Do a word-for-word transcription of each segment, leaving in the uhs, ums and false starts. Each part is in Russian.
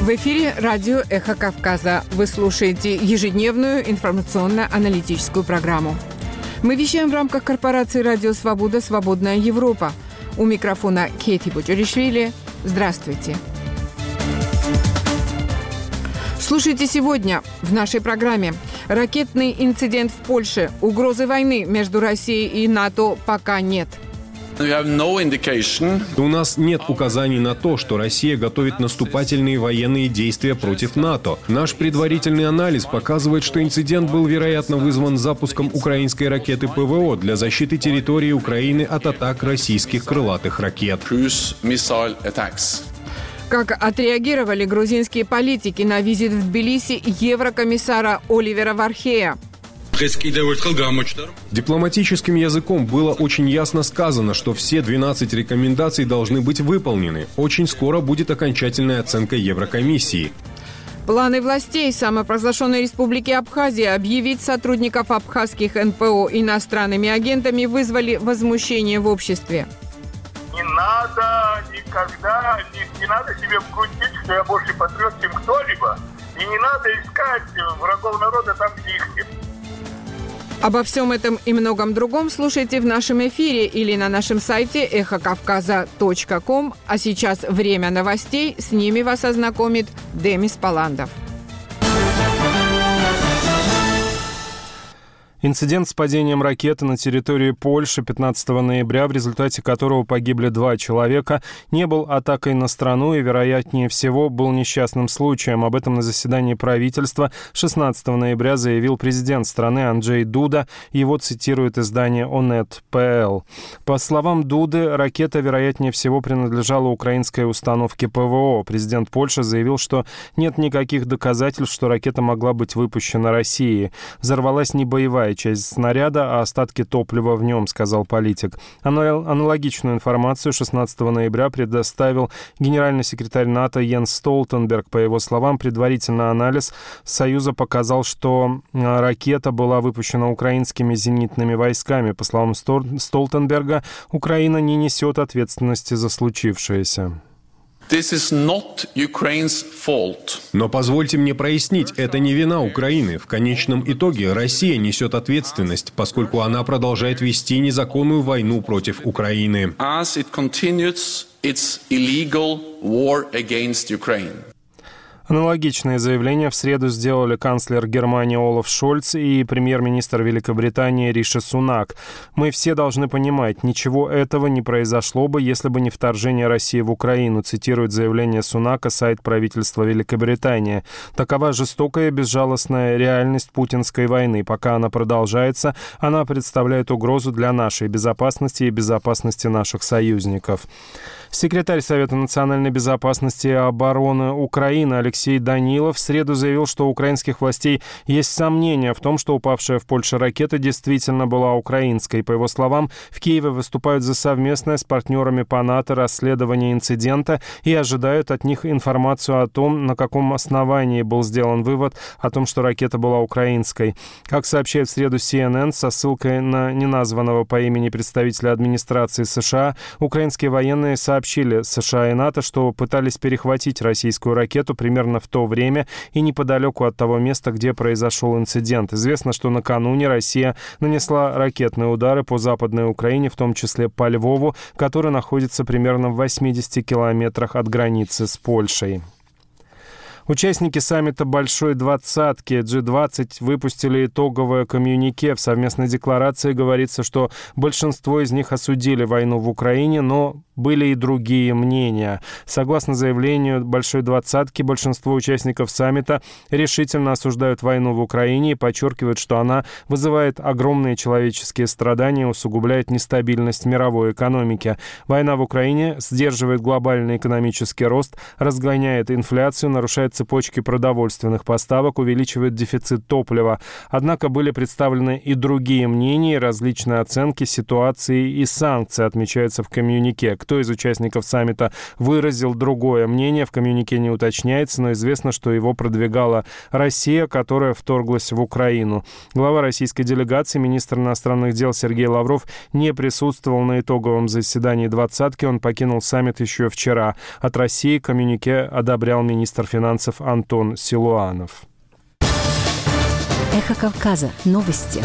В эфире радио «Эхо Кавказа». Вы слушаете ежедневную информационно-аналитическую программу. Мы вещаем в рамках корпорации «Радио Свобода. Свободная Европа». У микрофона Кети Буджаришвили. Здравствуйте. Слушайте сегодня в нашей программе. Ракетный инцидент в Польше. Угрозы войны между Россией и НАТО пока нет. У нас нет указаний на то, что Россия готовит наступательные военные действия против НАТО. Наш предварительный анализ показывает, что инцидент был, вероятно, вызван запуском украинской ракеты ПВО для защиты территории Украины от атак российских крылатых ракет. Как отреагировали грузинские политики на визит в Тбилиси еврокомиссара Оливера Вархея? Дипломатическим языком было очень ясно сказано, что все двенадцать рекомендаций должны быть выполнены. Очень скоро будет окончательная оценка Еврокомиссии. Планы властей самопровозглашенной Республики Абхазия объявить сотрудников абхазских эн пэ о иностранными агентами вызвали возмущение в обществе. Не надо никогда, не, не надо себе вкрутить, что я больше патриот, чем кто-либо. И не надо искать врагов народа там, где их нет. Обо всем этом и многом другом слушайте в нашем эфире или на нашем сайте эхо кавказа точка ком. А сейчас время новостей. С ними вас ознакомит Демис Паландов. Инцидент с падением ракеты на территории Польши пятнадцатого ноября, в результате которого погибли два человека, не был атакой на страну и, вероятнее всего, был несчастным случаем. Об этом на заседании правительства шестнадцатого ноября заявил президент страны Анджей Дуда. Его цитирует издание онет точка пэ эл. По словам Дуды, ракета, вероятнее всего, принадлежала украинской установке ПВО. Президент Польши заявил, что нет никаких доказательств, что ракета могла быть выпущена Россией. Взорвалась не боевая часть снаряда, а остатки топлива в нем, сказал политик. Аналогичную информацию шестнадцатого ноября предоставил генеральный секретарь НАТО Йенс Столтенберг. По его словам, предварительный анализ Союза показал, что ракета была выпущена украинскими зенитными войсками. По словам Столтенберга, Украина не несет ответственности за случившееся. This is not Ukraine's fault. Но позвольте мне прояснить, это не вина Украины. В конечном итоге Россия несет ответственность, поскольку она продолжает вести незаконную войну против Украины. As it continues its illegal war against Ukraine. Аналогичные заявления в среду сделали канцлер Германии Олаф Шольц и премьер-министр Великобритании Риши Сунак. «Мы все должны понимать, ничего этого не произошло бы, если бы не вторжение России в Украину», цитирует заявление Сунака сайт правительства Великобритании. «Такова жестокая и безжалостная реальность путинской войны. Пока она продолжается, она представляет угрозу для нашей безопасности и безопасности наших союзников». Секретарь Совета национальной безопасности и обороны Украины Алексей Данилов в среду заявил, что у украинских властей есть сомнения в том, что упавшая в Польше ракета действительно была украинской. По его словам, в Киеве выступают за совместное с партнерами по НАТО расследование инцидента и ожидают от них информацию о том, на каком основании был сделан вывод о том, что ракета была украинской. Как сообщает в среду си эн эн со ссылкой на неназванного по имени представителя администрации США, украинские военные сообщили, Сообщили США и НАТО, что пытались перехватить российскую ракету примерно в то время и неподалеку от того места, где произошел инцидент. Известно, что накануне Россия нанесла ракетные удары по Западной Украине, в том числе по Львову, который находится примерно в восьмидесяти километрах от границы с Польшей. Участники саммита Большой Двадцатки джи двадцать выпустили итоговое коммюнике. В совместной декларации говорится, что большинство из них осудили войну в Украине, но были и другие мнения. Согласно заявлению Большой Двадцатки, большинство участников саммита решительно осуждают войну в Украине и подчеркивают, что она вызывает огромные человеческие страдания и усугубляет нестабильность мировой экономики. Война в Украине сдерживает глобальный экономический рост, разгоняет инфляцию, нарушает цепочки продовольственных поставок, увеличивает дефицит топлива. Однако были представлены и другие мнения, и различные оценки ситуации и санкций, отмечается в коммюнике. К Никто из участников саммита выразил другое мнение. В коммюнике не уточняется, но известно, что его продвигала Россия, которая вторглась в Украину. Глава российской делегации, министр иностранных дел Сергей Лавров, не присутствовал на итоговом заседании «двадцатки». Он покинул саммит еще вчера. От России коммюнике одобрял министр финансов Антон Силуанов. Эхо Кавказа. Новости.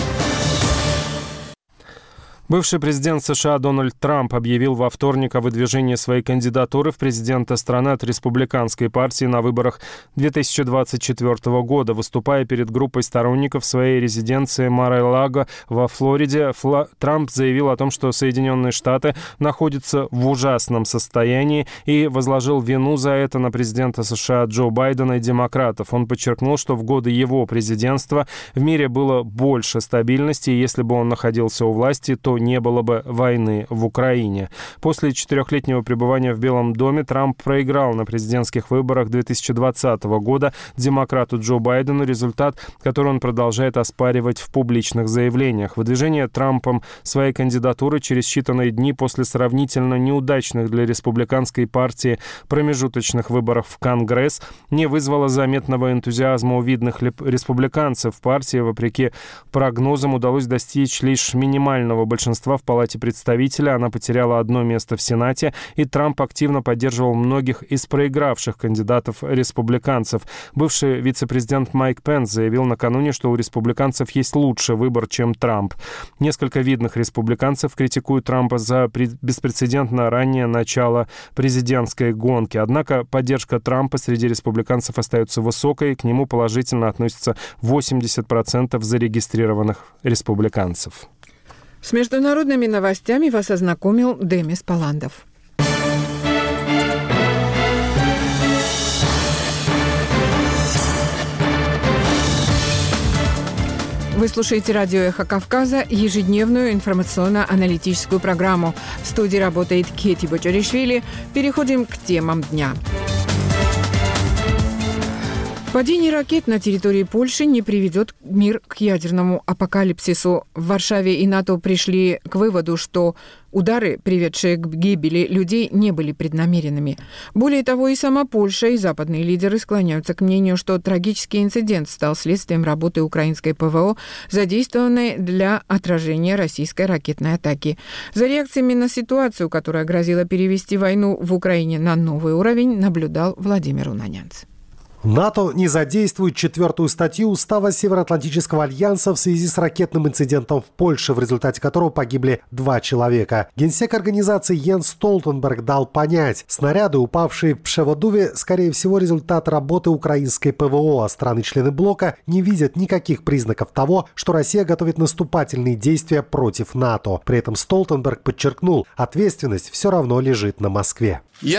Бывший президент США Дональд Трамп объявил во вторник о выдвижении своей кандидатуры в президента страны от республиканской партии на выборах две тысячи двадцать четвёртого года. Выступая перед группой сторонников в своей резиденции Мар-э-Лаго во Флориде, Фла... Трамп заявил о том, что Соединенные Штаты находятся в ужасном состоянии, и возложил вину за это на президента США Джо Байдена и демократов. Он подчеркнул, что в годы его президентства в мире было больше стабильности, и если бы он находился у власти, то не было бы войны в Украине. После четырехлетнего пребывания в Белом доме Трамп проиграл на президентских выборах две тысячи двадцатого года демократу Джо Байдену, результат, который он продолжает оспаривать в публичных заявлениях. Выдвижение Трампом своей кандидатуры через считанные дни после сравнительно неудачных для республиканской партии промежуточных выборов в Конгресс не вызвало заметного энтузиазма у видных республиканцев. В партии, вопреки прогнозам, удалось достичь лишь минимального большинства в Палате представителей. Она потеряла одно место в Сенате, и Трамп активно поддерживал многих из проигравших кандидатов-республиканцев. Бывший вице-президент Майк Пенс заявил накануне, что у республиканцев есть лучший выбор, чем Трамп. Несколько видных республиканцев критикуют Трампа за беспрецедентно раннее начало президентской гонки. Однако поддержка Трампа среди республиканцев остается высокой, к нему положительно относятся восемьдесят процентов зарегистрированных республиканцев. С международными новостями вас ознакомил Демис Паландов. Вы слушаете радио «Эхо Кавказа», ежедневную информационно-аналитическую программу. В студии работает Кети Бочаришвили. Переходим к темам дня. Падение ракет на территории Польши не приведет мир к ядерному апокалипсису. В Варшаве и НАТО пришли к выводу, что удары, приведшие к гибели людей, не были преднамеренными. Более того, и сама Польша, и западные лидеры склоняются к мнению, что трагический инцидент стал следствием работы украинской ПВО, задействованной для отражения российской ракетной атаки. За реакциями на ситуацию, которая грозила перевести войну в Украине на новый уровень, наблюдал Владимир Унанянц. НАТО не задействует четвертую статью Устава Североатлантического альянса в связи с ракетным инцидентом в Польше, в результате которого погибли два человека. Генсек организации Йенс Столтенберг дал понять, снаряды, упавшие в Пшеводуве, скорее всего, результат работы украинской ПВО, а страны-члены блока не видят никаких признаков того, что Россия готовит наступательные действия против НАТО. При этом Столтенберг подчеркнул, ответственность все равно лежит на Москве.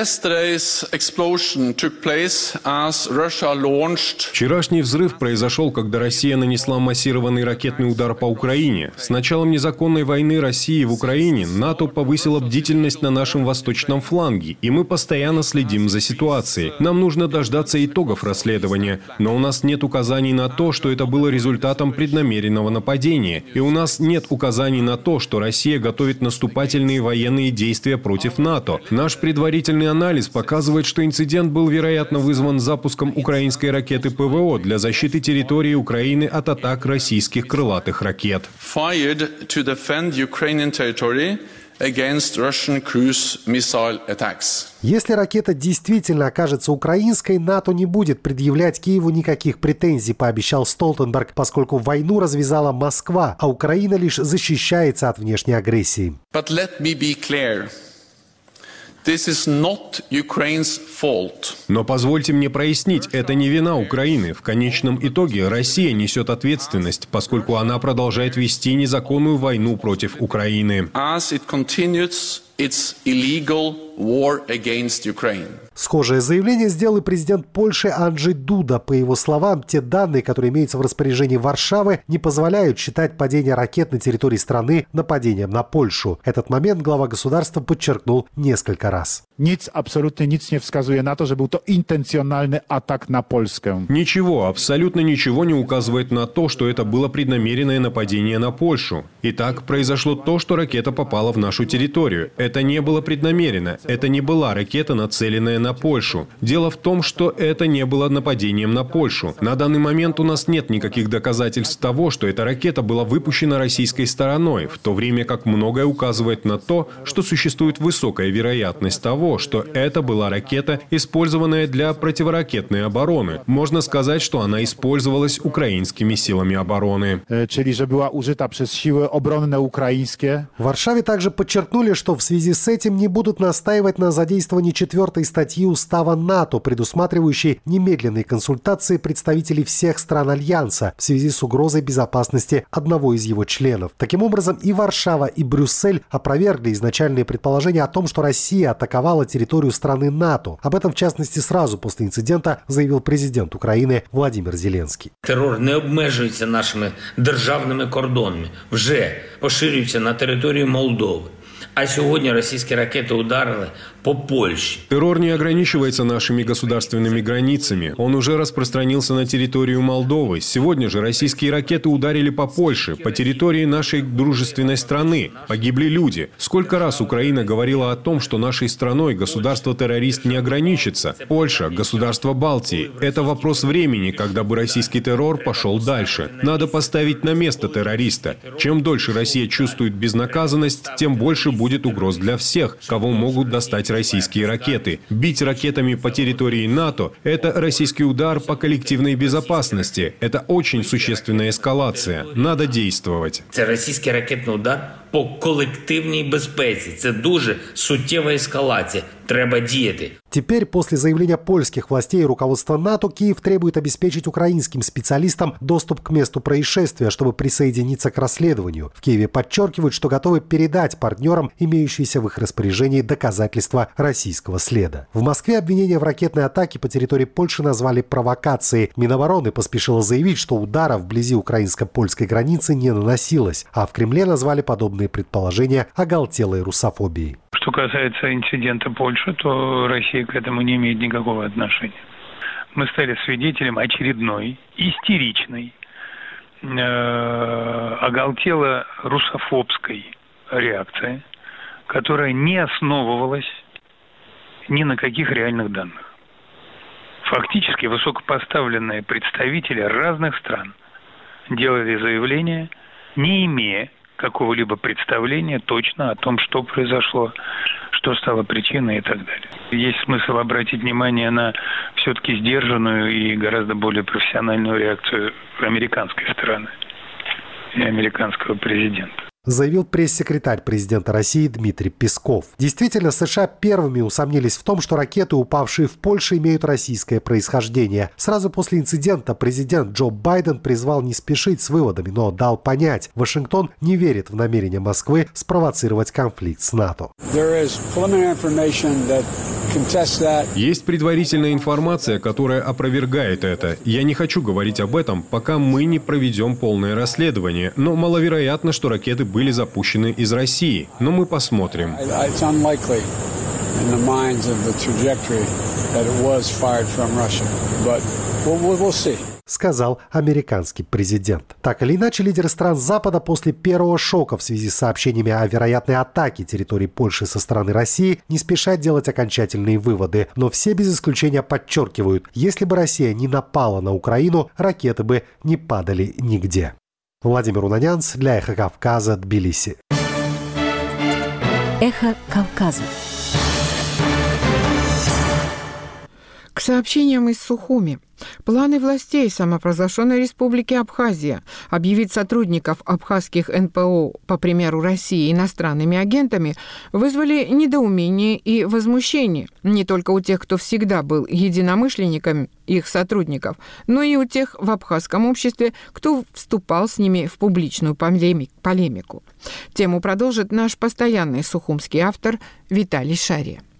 Вчерашний взрыв произошел, когда Россия нанесла массированный ракетный удар по Украине. С началом незаконной войны России в Украине НАТО повысило бдительность на нашем восточном фланге, и мы постоянно следим за ситуацией. Нам нужно дождаться итогов расследования, но у нас нет указаний на то, что это было результатом преднамеренного нападения, и у нас нет указаний на то, что Россия готовит наступательные военные действия против НАТО. Наш предварительный анализ показывает, что инцидент был, вероятно, вызван запуском украинской ракеты ПВО для защиты территории Украины от атак российских крылатых ракет. Если ракета действительно окажется украинской, НАТО не будет предъявлять Киеву никаких претензий, пообещал Столтенберг, поскольку войну развязала Москва, а Украина лишь защищается от внешней агрессии. But let me be clear. This is not Ukraine's fault. Но позвольте мне прояснить, это не вина Украины. В конечном итоге Россия несет ответственность, поскольку она продолжает вести незаконную войну против Украины. As it continues its illegal war against Ukraine. Схожее заявление сделал и президент Польши Анджей Дуда. По его словам, те данные, которые имеются в распоряжении Варшавы, не позволяют считать падение ракет на территории страны нападением на Польшу. Этот момент глава государства подчеркнул несколько раз. Nic, absolutnie nic nie wskazuje na to, że był to intencjonalny atak na Polskę. Ничего, абсолютно ничего не указывает на то, что это было преднамеренное нападение на Польшу. Итак, произошло то, что ракета попала в нашу территорию. Это не было преднамеренно. Это не была ракета, нацеленная на Польшу. Дело в том, что это не было нападением на Польшу. На данный момент у нас нет никаких доказательств того, что эта ракета была выпущена российской стороной, в то время как многое указывает на то, что существует высокая вероятность того, что это была ракета, использованная для противоракетной обороны. Можно сказать, что она использовалась украинскими силами обороны. Czyli, że była użyta przez siły obronne ukraińskie. В Варшаве также подчеркнули, что в связи с этим не будут настаивать на задействовании четвертой статьи Устава НАТО, предусматривающей немедленные консультации представителей всех стран Альянса в связи с угрозой безопасности одного из его членов. Таким образом, и Варшава, и Брюссель опровергли изначальные предположения о том, что Россия атаковала территорию страны НАТО. Об этом, в частности, сразу после инцидента заявил президент Украины Владимир Зеленский. Терор не обмежується нашими державними кордонами, вже поширюється на територію Молдови. А сьогодні російські ракети ударили по Польше. Террор не ограничивается нашими государственными границами. Он уже распространился на территорию Молдовы. Сегодня же российские ракеты ударили по Польше, по территории нашей дружественной страны. Погибли люди. Сколько раз Украина говорила о том, что нашей страной государство-террорист не ограничится. Польша, государство Балтии. Это вопрос времени, когда бы российский террор пошел дальше. Надо поставить на место террориста. Чем дольше Россия чувствует безнаказанность, тем больше будет угроз для всех, кого могут достать российские ракеты. Бить ракетами по территории НАТО – это российский удар по коллективной безопасности. Это очень существенная эскалация. Надо действовать. Це російський ракетний удар по колективній безпеці. Це дуже суттєва ескалація. Треба діяти. Теперь, после заявления польских властей и руководства НАТО, Киев требует обеспечить украинским специалистам доступ к месту происшествия, чтобы присоединиться к расследованию. В Киеве подчеркивают, что готовы передать партнерам имеющиеся в их распоряжении доказательства российского следа. В Москве обвинения в ракетной атаке по территории Польши назвали провокацией. Минобороны поспешила заявить, что ударов вблизи украинско-польской границы не наносилось, а в Кремле назвали подобные предположения оголтелой русофобией. Что касается инцидента Польши, то Россия к этому не имеет никакого отношения. Мы стали свидетелем очередной истеричной, э, оголтело-русофобской реакции, которая не основывалась ни на каких реальных данных. Фактически высокопоставленные представители разных стран делали заявления, не имея какого-либо представления точно о том, что произошло, что стало причиной и так далее. Есть смысл обратить внимание на все-таки сдержанную и гораздо более профессиональную реакцию американской стороны и американского президента. Заявил пресс-секретарь президента России Дмитрий Песков. Действительно, США первыми усомнились в том, что ракеты, упавшие в Польше, имеют российское происхождение. Сразу после инцидента президент Джо Байден призвал не спешить с выводами, но дал понять, Вашингтон не верит в намерение Москвы спровоцировать конфликт с НАТО. Есть предварительная информация, которая опровергает это. Я не хочу говорить об этом, пока мы не проведем полное расследование, но маловероятно, что ракеты были запущены из России. Но мы посмотрим. Сказал американский президент. Так или иначе, лидеры стран Запада после первого шока в связи с сообщениями о вероятной атаке территории Польши со стороны России не спешат делать окончательные выводы. Но все без исключения подчеркивают, если бы Россия не напала на Украину, ракеты бы не падали нигде. Владимир Унанянц для «Эхо Кавказа», Тбилиси. «Эхо Кавказа». К сообщениям из Сухуми. Планы властей самопровозглашенной республики Абхазия объявить сотрудников абхазских эн пэ о, по примеру России, иностранными агентами, вызвали недоумение и возмущение не только у тех, кто всегда был единомышленником их сотрудников, но и у тех в абхазском обществе, кто вступал с ними в публичную полемику. Тему продолжит наш постоянный сухумский автор Виталий Шария.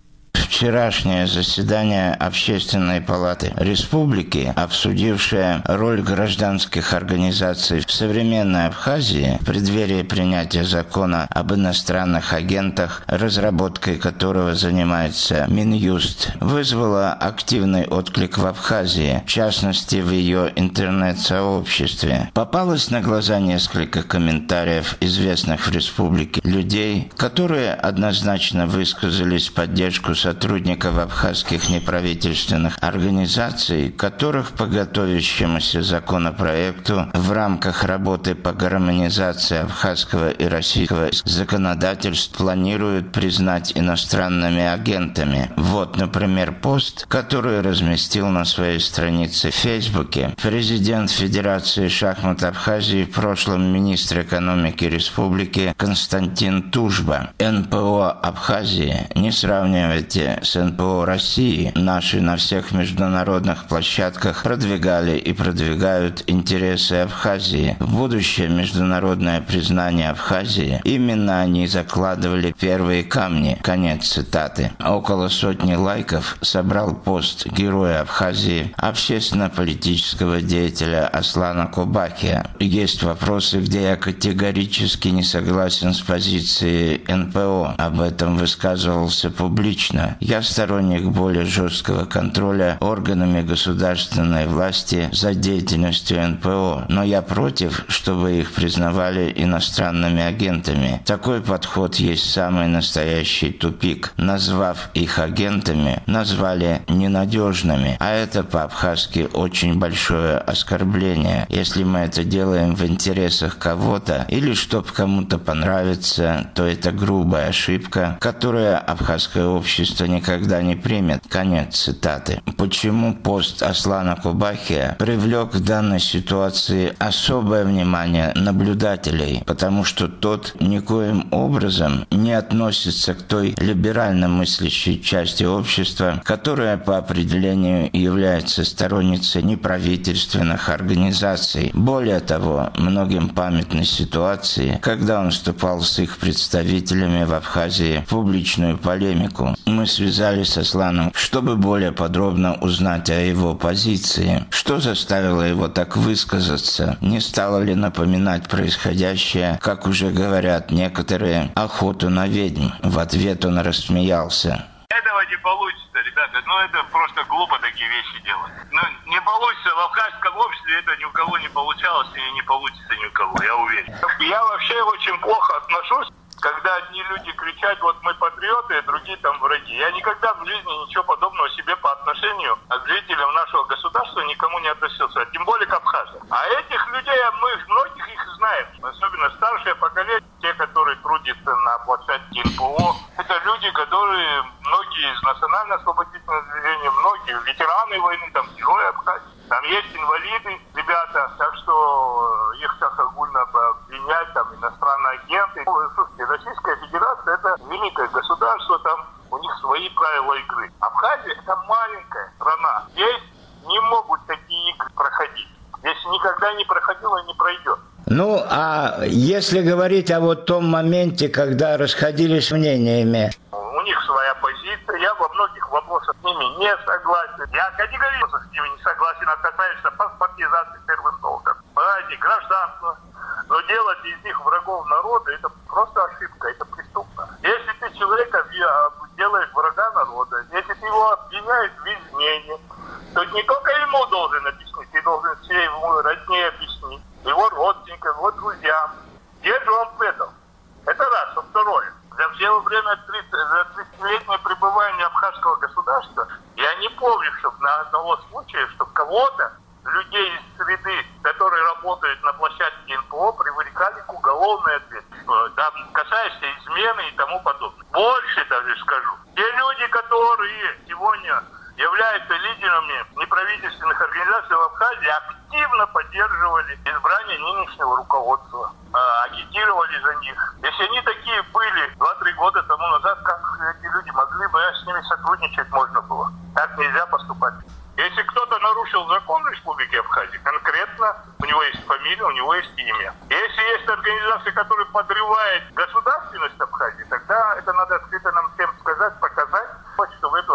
вчерашнее заседание Общественной палаты республики, обсудившее роль гражданских организаций в современной Абхазии в преддверии принятия закона об иностранных агентах, разработкой которого занимается Минюст, вызвало активный отклик в Абхазии, в частности в ее интернет-сообществе. Попалось на глаза несколько комментариев известных в республике людей, которые однозначно высказались в поддержку сотрудников абхазских неправительственных организаций, которых по готовящемуся законопроекту в рамках работы по гармонизации абхазского и российского законодательств планируют признать иностранными агентами. Вот, например, пост, который разместил на своей странице в Фейсбуке президент Федерации шахмат Абхазии, в прошлом министр экономики республики Константин Тужба. эн пэ о Абхазии не сравнивайте с эн пэ о России. Наши на всех международных площадках продвигали и продвигают интересы Абхазии. В будущее международное признание Абхазии именно они закладывали первые камни. Конец цитаты. Около сотни лайков собрал пост героя Абхазии, общественно-политического деятеля Аслана Кобахия. Есть вопросы, где я категорически не согласен с позицией эн пэ о. Об этом высказывался публично. Я сторонник более жесткого контроля органами государственной власти за деятельностью эн пэ о, но я против, чтобы их признавали иностранными агентами. Такой подход есть самый настоящий тупик. Назвав их агентами, назвали ненадежными, а это по-абхазски очень большое оскорбление. Если мы это делаем в интересах кого-то или чтобы кому-то понравиться, то это грубая ошибка, которую абхазское общество никогда не примет. Конец цитаты. Почему пост Аслана Кобахия привлек в данной ситуации особое внимание наблюдателей? Потому что тот никоим образом не относится к той либерально мыслящей части общества, которая по определению является сторонницей неправительственных организаций. Более того, многим памятны ситуации, когда он вступал с их представителями в Абхазии в публичную полемику. Мы связались с Асланом, чтобы более подробно узнать о его позиции. Что заставило его так высказаться? Не стало ли напоминать происходящее, как уже говорят некоторые, охоту на ведьм? В ответ он рассмеялся. Этого не получится, ребята. Ну, это просто глупо такие вещи делать. Ну, не получится. В абхазском обществе это ни у кого не получалось и не получится ни у кого, я уверен. Я вообще очень плохо отношусь, когда одни люди кричат, вот мы патриоты, а другие там враги. Я никогда в жизни ничего подобного себе по отношению к жителям нашего государства никому не относился, тем более к абхазам. А этих людей, мы многих их знаем, особенно старшее поколение, те, которые трудятся на площадке эн пэ о. Это люди, которые, многие из национально-освободительного движения, многие ветераны войны, там герои Абхазии. Там есть инвалиды, ребята, так что их сейчас огульно обвинять, там, иностранные агенты. Слушайте, Российская Федерация – это великое государство, там у них свои правила игры. Абхазия – это маленькая страна. Здесь не могут такие игры проходить. Здесь никогда не проходило и не пройдет. Ну, а если говорить о вот том моменте, когда расходились мнениями? У них своя позиция, я во многих вопросах с ними не согласен. Я категорически с ними не согласен, а касается паспортизации первых долгов, ради гражданства. Но делать из них врагов народа, это просто ошибка, это преступно. Если ты человека делаешь врага народа, если ты его обвиняешь в измене, то не только ему должен объяснить, ты должен всей его родне объяснить, его родственникам, его друзьям. Где же он в этом? Это раз. А второе. За все время тридцатилетнее пребывания абхазского государства я не помню, чтобы на одного случая, чтобы кого-то, людей из среды, которые работают на площадке эн пэ о, привлекали к уголовной ответственности. Там касается измены и тому подобное. Больше даже скажу. Те люди, которые сегодня являются лидерами неправительственных организаций в Абхазии, активно поддерживали избрание нынешнего руководства, агитировали за них. Если они такие были два-три года тому назад, как эти люди могли бы с ними сотрудничать можно было? Так нельзя поступать. Если кто-то нарушил закон Республики Абхазия, конкретно у него есть фамилия, у него есть имя. Если есть организация, которая подрывает государственность Абхазии, тогда это надо открыто нам всем сказать, показать, что вы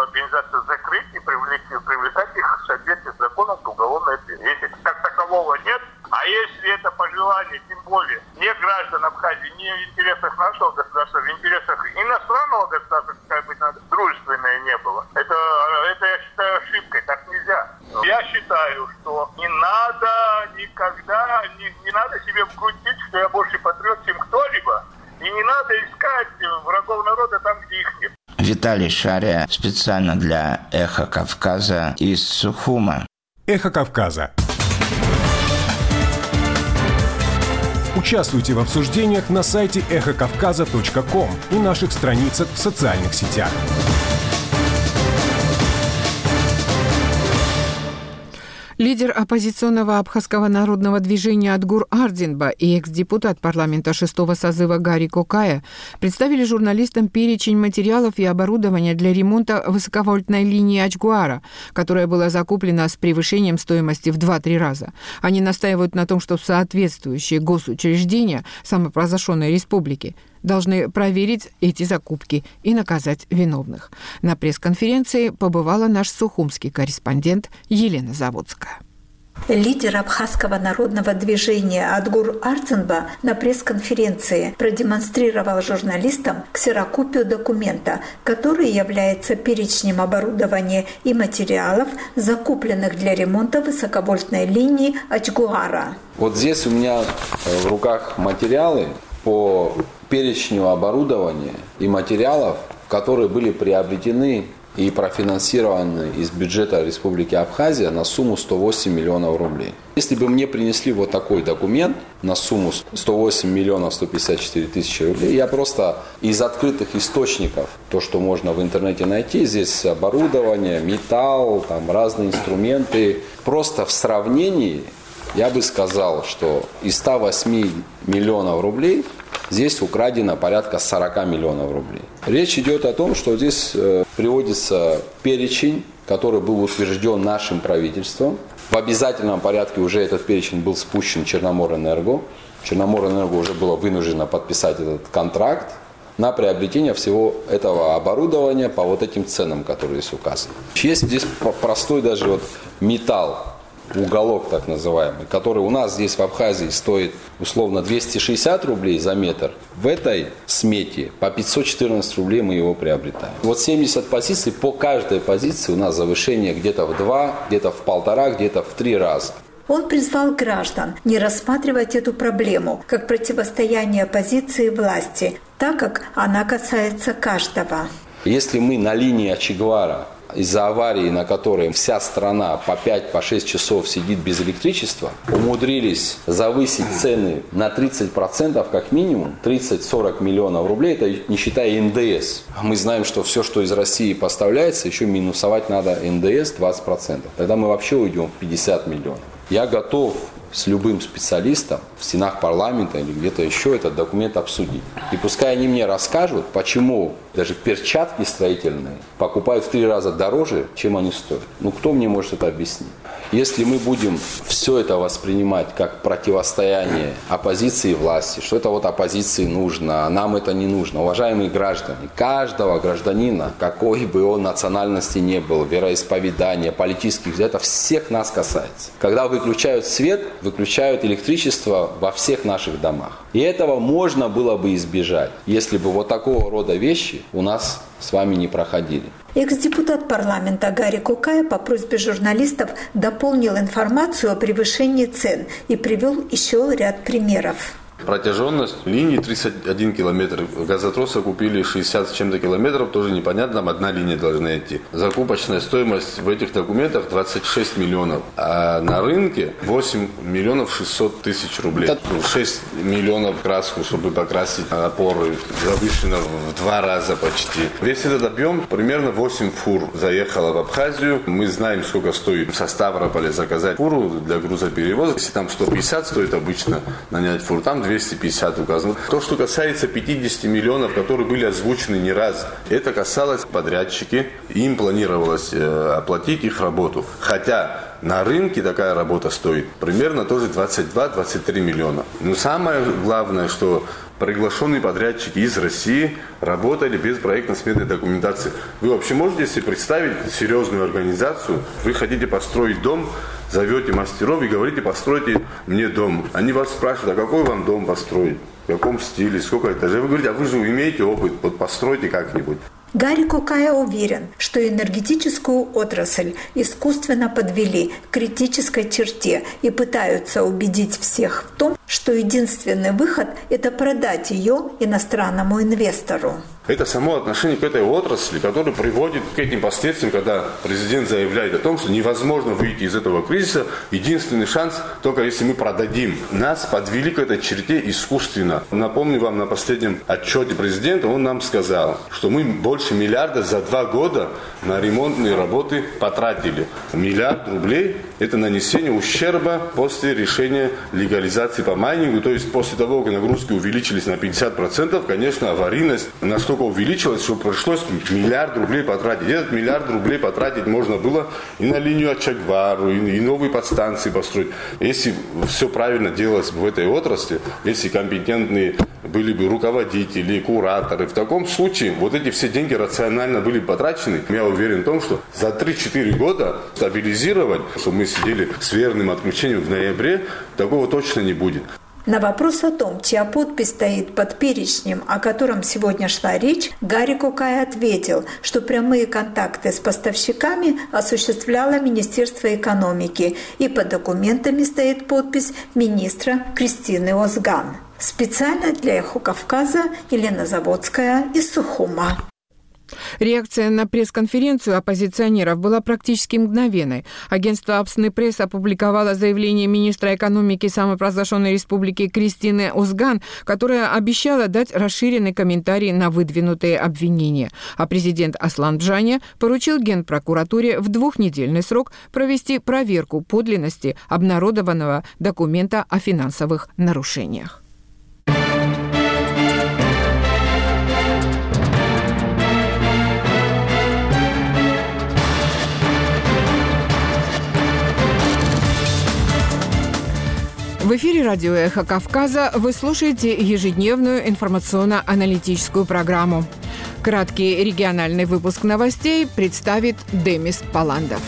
граждан Абхазии не в интересах нашего государства, в интересах иностранного государства, как бы дружественное не было. Это, это, я считаю, ошибкой, так нельзя. Я считаю, что не надо никогда, не, не надо себе вкрутить, что я больше патриот, чем кто-либо, и не надо искать врагов народа там, где их нет. Виталий Шария специально для «Эхо Кавказа» из Сухума. «Эхо Кавказа». Участвуйте в обсуждениях на сайте эхо кавказа точка ком и наших страницах в социальных сетях. Лидер оппозиционного абхазского народного движения Адгур Ардинба и экс-депутат парламента шестого созыва Гари Кокая представили журналистам перечень материалов и оборудования для ремонта высоковольтной линии Ачгуара, которая была закуплена с превышением стоимости в два-три раза. Они настаивают на том, что соответствующие госучреждения самопровозглашенной республики должны проверить эти закупки и наказать виновных. На пресс-конференции побывала наш сухумский корреспондент Елена Заводская. Лидер абхазского народного движения Адгур Ардинба на пресс-конференции продемонстрировал журналистам ксерокопию документа, который является перечнем оборудования и материалов, закупленных для ремонта высоковольтной линии Ачгуара. Вот здесь у меня в руках материалы по перечню оборудования и материалов, которые были приобретены и профинансированы из бюджета Республики Абхазия на сумму сто восемь миллионов рублей. Если бы мне принесли вот такой документ на сумму сто восемь миллионов сто пятьдесят четыре тысячи рублей, я просто из открытых источников, то, что можно в интернете найти, здесь оборудование, металл, там разные инструменты, просто в сравнении я бы сказал, что из ста восьми миллионов рублей здесь украдено порядка сорок миллионов рублей. Речь идет о том, что здесь э, приводится перечень, который был утвержден нашим правительством. В обязательном порядке уже этот перечень был спущен Черноморэнерго. Черноморэнерго уже было вынуждено подписать этот контракт на приобретение всего этого оборудования по вот этим ценам, которые здесь указаны. Есть здесь простой даже вот металл, уголок так называемый, который у нас здесь в Абхазии стоит условно двести шестьдесят рублей за метр. В этой смете по пятьсот четырнадцать рублей мы его приобретаем. Вот семьдесят позиций, по каждой позиции у нас завышение где-то в два, где-то в полтора, где-то в три раза. Он призвал граждан не рассматривать эту проблему как противостояние оппозиции и власти, так как она касается каждого. Если мы на линии Ачгуара из-за аварии, на которой вся страна по пять-шесть часов сидит без электричества, умудрились завысить цены на тридцать процентов как минимум, тридцать-сорок миллионов рублей, это не считая эн дэ эс. Мы знаем, что все, что из России поставляется, еще минусовать надо эн дэ эс двадцать процентов. Тогда мы вообще уйдем в пятьдесят миллионов. Я готов с любым специалистом в стенах парламента или где-то еще этот документ обсудить. И пускай они мне расскажут, почему даже перчатки строительные покупают в три раза дороже, чем они стоят. Ну, кто мне может это объяснить? Если мы будем все это воспринимать как противостояние оппозиции и власти, что это вот оппозиции нужно, а нам это не нужно. Уважаемые граждане, каждого гражданина, какой бы он национальности не был, вероисповедания, политических, это всех нас касается. Когда выключают свет, выключают электричество во всех наших домах. И этого можно было бы избежать, если бы вот такого рода вещи у нас с вами не проходили. Экс-депутат парламента Гари Кокая по просьбе журналистов дополнил информацию о превышении цен и привел еще ряд примеров. Протяженность линии тридцать один километр. Газотроса купили шестьдесят с чем-то километров, тоже непонятно, там одна линия должна идти. Закупочная стоимость в этих документах двадцать шесть миллионов, а на рынке восемь миллионов шестьсот тысяч рублей. шесть миллионов краску, чтобы покрасить опоры, завышено в два раза почти. Весь этот объем, примерно восемь фур заехало в Абхазию. Мы знаем, сколько стоит со Ставрополя заказать фуру для грузоперевозок. Если там сто пятьдесят стоит обычно нанять фуру, там двести пятьдесят указано. То, что касается пятьдесят миллионов, которые были озвучены не раз, это касалось подрядчики. Им планировалось э, оплатить их работу. Хотя на рынке такая работа стоит примерно тоже двадцать два - двадцать три миллиона. Но самое главное, что приглашенные подрядчики из России работали без проектно-сметной документации. Вы вообще можете себе представить серьезную организацию? Вы хотите построить дом, зовете мастеров и говорите: постройте мне дом. Они вас спрашивают: а какой вам дом построить? в каком стиле, сколько этажей. Вы говорите, а вы же имеете опыт, вот постройте как-нибудь. Гарри Кукая уверен, что энергетическую отрасль искусственно подвели к критической черте и пытаются убедить всех в том, что единственный выход – это продать ее иностранному инвестору. Это само отношение к этой отрасли, которое приводит к этим последствиям, когда президент заявляет о том, что невозможно выйти из этого кризиса. Единственный шанс только если мы продадим. Нас подвели к этой черте искусственно. Напомню вам, на последнем отчете президента он нам сказал, что мы больше миллиарда за два года на ремонтные работы потратили. Миллиард рублей – это нанесение ущерба после решения легализации по майнингу. То есть после того, как нагрузки увеличились на пятьдесят процентов, конечно, аварийность настолько увеличилась, что пришлось миллиард рублей потратить. Этот миллиард рублей потратить можно было и на линию Очагвару, и, и новые подстанции построить. Если все правильно делалось в этой отрасли, если компетентные были бы руководители, кураторы, в таком случае вот эти все деньги рационально были потрачены. Я уверен в том, что за три-четыре года стабилизировать, чтобы мы сидели с верным отключением в ноябре, такого точно не будет. На вопрос о том, чья подпись стоит под перечнем, о котором сегодня шла речь, Гарри Кукая ответил, что прямые контакты с поставщиками осуществляло Министерство экономики, и под документами стоит подпись министра Кристины Озган. Специально для «Эхо Кавказа» Елена Заводская из Сухума. Реакция на пресс-конференцию оппозиционеров была практически мгновенной. Агентство Апсны Пресс опубликовало заявление министра экономики самопровозглашенной республики Кристины Озган, которая обещала дать расширенный комментарий на выдвинутые обвинения. А президент Аслан Бжаня поручил Генпрокуратуре в двухнедельный срок провести проверку подлинности обнародованного документа о финансовых нарушениях. В эфире радио «Эхо Кавказа» вы слушаете ежедневную информационно-аналитическую программу. Краткий региональный выпуск новостей представит Демис Паландов.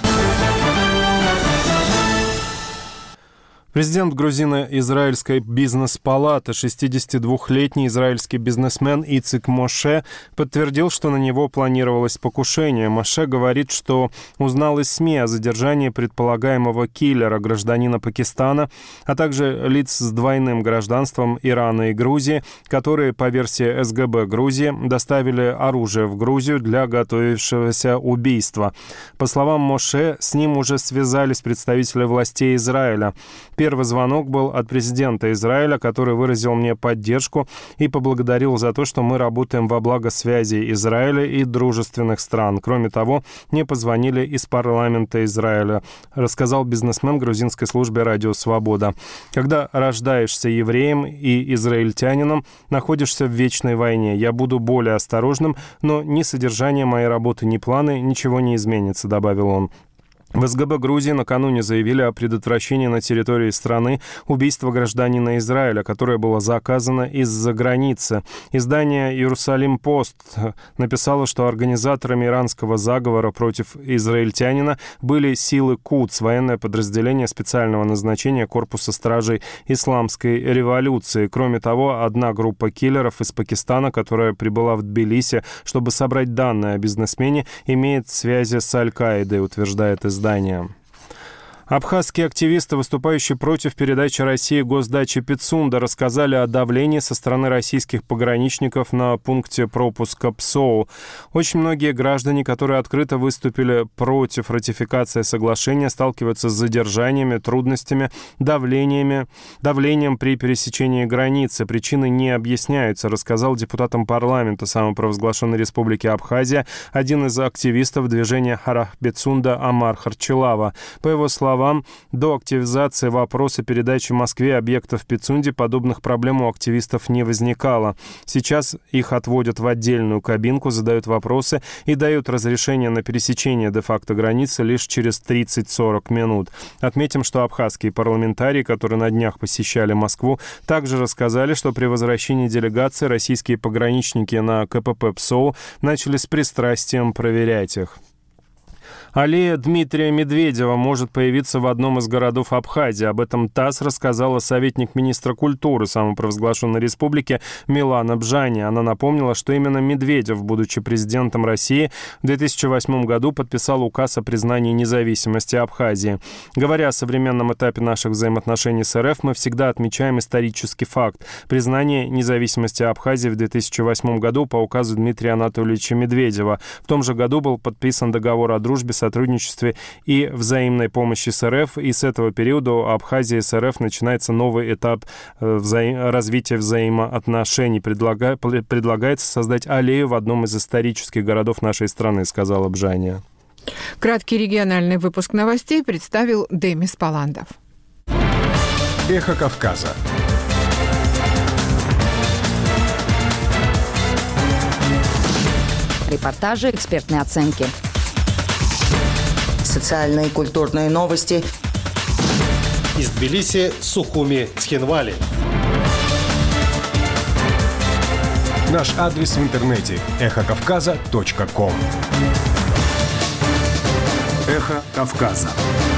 Президент грузино-израильской бизнес-палаты, шестидесятидвухлетний израильский бизнесмен Ицик Моше, подтвердил, что на него планировалось покушение. Моше говорит, что узнал из СМИ о задержании предполагаемого киллера, гражданина Пакистана, а также лиц с двойным гражданством Ирана и Грузии, которые, по версии эс гэ бэ Грузии, доставили оружие в Грузию для готовившегося убийства. По словам Моше, с ним уже связались представители властей Израиля. Первый звонок был от президента Израиля, который выразил мне поддержку и поблагодарил за то, что мы работаем во благо связей Израиля и дружественных стран. Кроме того, мне позвонили из парламента Израиля, рассказал бизнесмен грузинской службе «Радио Свобода». Когда рождаешься евреем и израильтянином, находишься в вечной войне. Я буду более осторожным, но ни содержание моей работы, ни планы, ничего не изменится, добавил он. В эс гэ бэ Грузии накануне заявили о предотвращении на территории страны убийства гражданина Израиля, которое было заказано из-за границы. Издание «Иерусалим-Пост» написало, что организаторами иранского заговора против израильтянина были силы Кудс, военное подразделение специального назначения Корпуса стражей Исламской революции. Кроме того, одна группа киллеров из Пакистана, которая прибыла в Тбилиси, чтобы собрать данные о бизнесмене, имеет связи с Аль-Каидой, утверждает издание. Здания. Абхазские активисты, выступающие против передачи России госдачи Пицунда, рассказали о давлении со стороны российских пограничников на пункте пропуска ПСОУ. Очень многие граждане, которые открыто выступили против ратификации соглашения, сталкиваются с задержаниями, трудностями, давлениями, давлением при пересечении границы. Причины не объясняются, рассказал депутатам парламента самопровозглашенной республики Абхазия один из активистов движения Харах Пицунда Амар Харчилава. По его словам, до активизации вопроса передачи Москве объектов в Пицунде подобных проблем у активистов не возникало. Сейчас их отводят в отдельную кабинку, задают вопросы и дают разрешение на пересечение де-факто границы лишь через тридцать-сорок минут. Отметим, что абхазские парламентарии, которые на днях посещали Москву, также рассказали, что при возвращении делегации российские пограничники на ка пэ пэ ПСОУ начали с пристрастием проверять их. Аллея Дмитрия Медведева может появиться в одном из городов Абхазии. Об этом ТАСС рассказала советник министра культуры самопровозглашенной республики Милана Бжани. Она напомнила, что именно Медведев, будучи президентом России, в две тысячи восьмом году подписал указ о признании независимости Абхазии. Говоря о современном этапе наших взаимоотношений с РФ, мы всегда отмечаем исторический факт. Признание независимости Абхазии в две тысячи восьмом году по указу Дмитрия Анатольевича Медведева. В том же году был подписан договор о дружбе, сотрудничестве и взаимной помощи с РФ, и с этого периода у Абхазии с РФ начинается новый этап вза... развития взаимоотношений. Предлага... Предлагается создать аллею в одном из исторических городов нашей страны, сказала Бжания. Краткий региональный выпуск новостей представил Демис Паландов. Эхо Кавказа. Репортажи, экспертные оценки. Социальные и культурные новости. Из Тбилиси, Сухуми, Цхинвали. Наш адрес в интернете – эхо кавказа точка ком. Эхо Кавказа.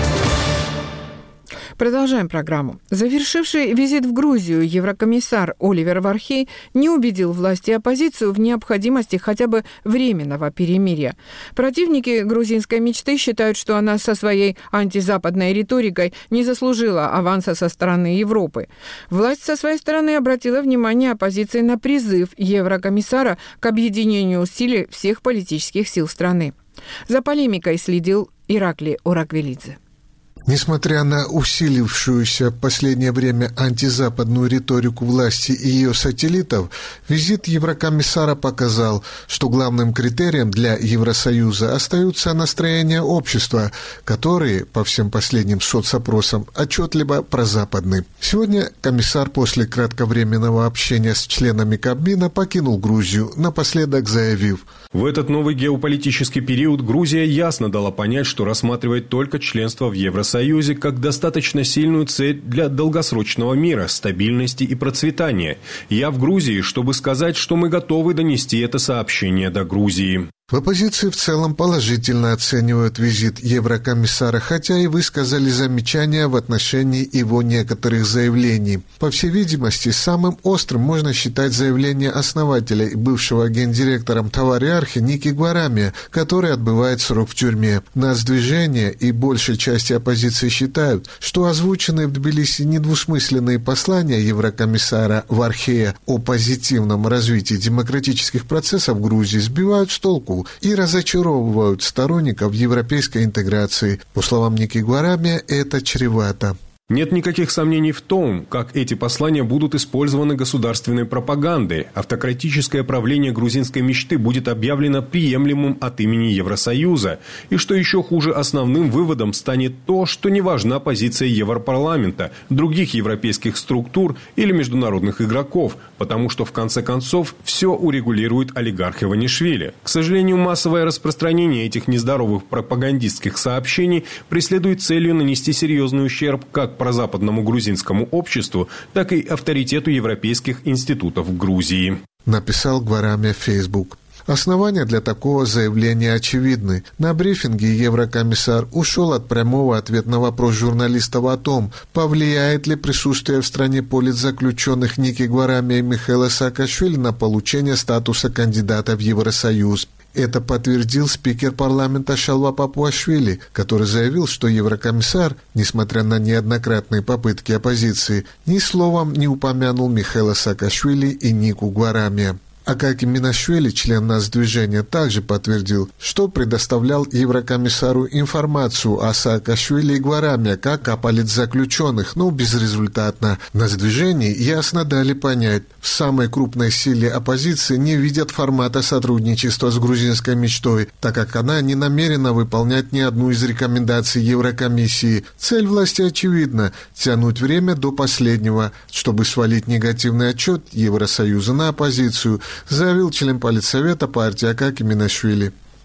Продолжаем программу. Завершивший визит в Грузию еврокомиссар Оливер Вархей не убедил власти и оппозицию в необходимости хотя бы временного перемирия. Противники грузинской мечты считают, что она со своей антизападной риторикой не заслужила аванса со стороны Европы. Власть со своей стороны обратила внимание оппозиции на призыв еврокомиссара к объединению усилий всех политических сил страны. За полемикой следил Ираклий Ораквелидзе. Несмотря на усилившуюся в последнее время антизападную риторику власти и ее сателлитов, визит еврокомиссара показал, что главным критерием для Евросоюза остаются настроения общества, которые, по всем последним соцопросам, отчетливо прозападны. Сегодня комиссар после кратковременного общения с членами Кабмина покинул Грузию, напоследок заявив: «В этот новый геополитический период Грузия ясно дала понять, что рассматривает только членство в Евросоюзе Союзе как достаточно сильную цель для долгосрочного мира, стабильности и процветания. Я в Грузии, чтобы сказать, что мы готовы донести это сообщение до Грузии». В оппозиции в целом положительно оценивают визит еврокомиссара, хотя и высказали замечания в отношении его некоторых заявлений. По всей видимости, самым острым можно считать заявление основателя и бывшего гендиректором Тавариархи Ники Гварамия, который отбывает срок в тюрьме. Нацдвижение и большей части оппозиции считают, что озвученные в Тбилиси недвусмысленные послания еврокомиссара Вархея о позитивном развитии демократических процессов в Грузии сбивают с толку и разочаровывают сторонников европейской интеграции. По словам Ники Гварамия, это чревато. Нет никаких сомнений в том, как эти послания будут использованы государственной пропагандой. Автократическое правление грузинской мечты будет объявлено приемлемым от имени Евросоюза. И что еще хуже, основным выводом станет то, что не важна позиция Европарламента, других европейских структур или международных игроков, потому что в конце концов все урегулирует олигарх Иванишвили. К сожалению, массовое распространение этих нездоровых пропагандистских сообщений преследует целью нанести серьезный ущерб как прозападному грузинскому обществу, так и авторитету европейских институтов в Грузии. Написал Гварамия в Facebook. Основания для такого заявления очевидны. На брифинге еврокомиссар ушел от прямого ответа на вопрос журналистов о том, повлияет ли присутствие в стране политзаключенных Ники Гварамия и Михаила Саакашвили на получение статуса кандидата в Евросоюз. Это подтвердил спикер парламента Шалва Папуашвили, который заявил, что еврокомиссар, несмотря на неоднократные попытки оппозиции, ни словом не упомянул Михаила Саакашвили и Нику Гварамия. Акаки Минашвили, член Нацдвижения, также подтвердил, что предоставлял еврокомиссару информацию о Саакашвили и Гварамия как о политзаключенных, но безрезультатно. Нацдвижение ясно дали понять, в самой крупной силе оппозиции не видят формата сотрудничества с грузинской мечтой, так как она не намерена выполнять ни одну из рекомендаций Еврокомиссии. Цель власти очевидна – тянуть время до последнего, чтобы свалить негативный отчет Евросоюза на оппозицию, заявил член Политсовета партии Акаки Минашвили.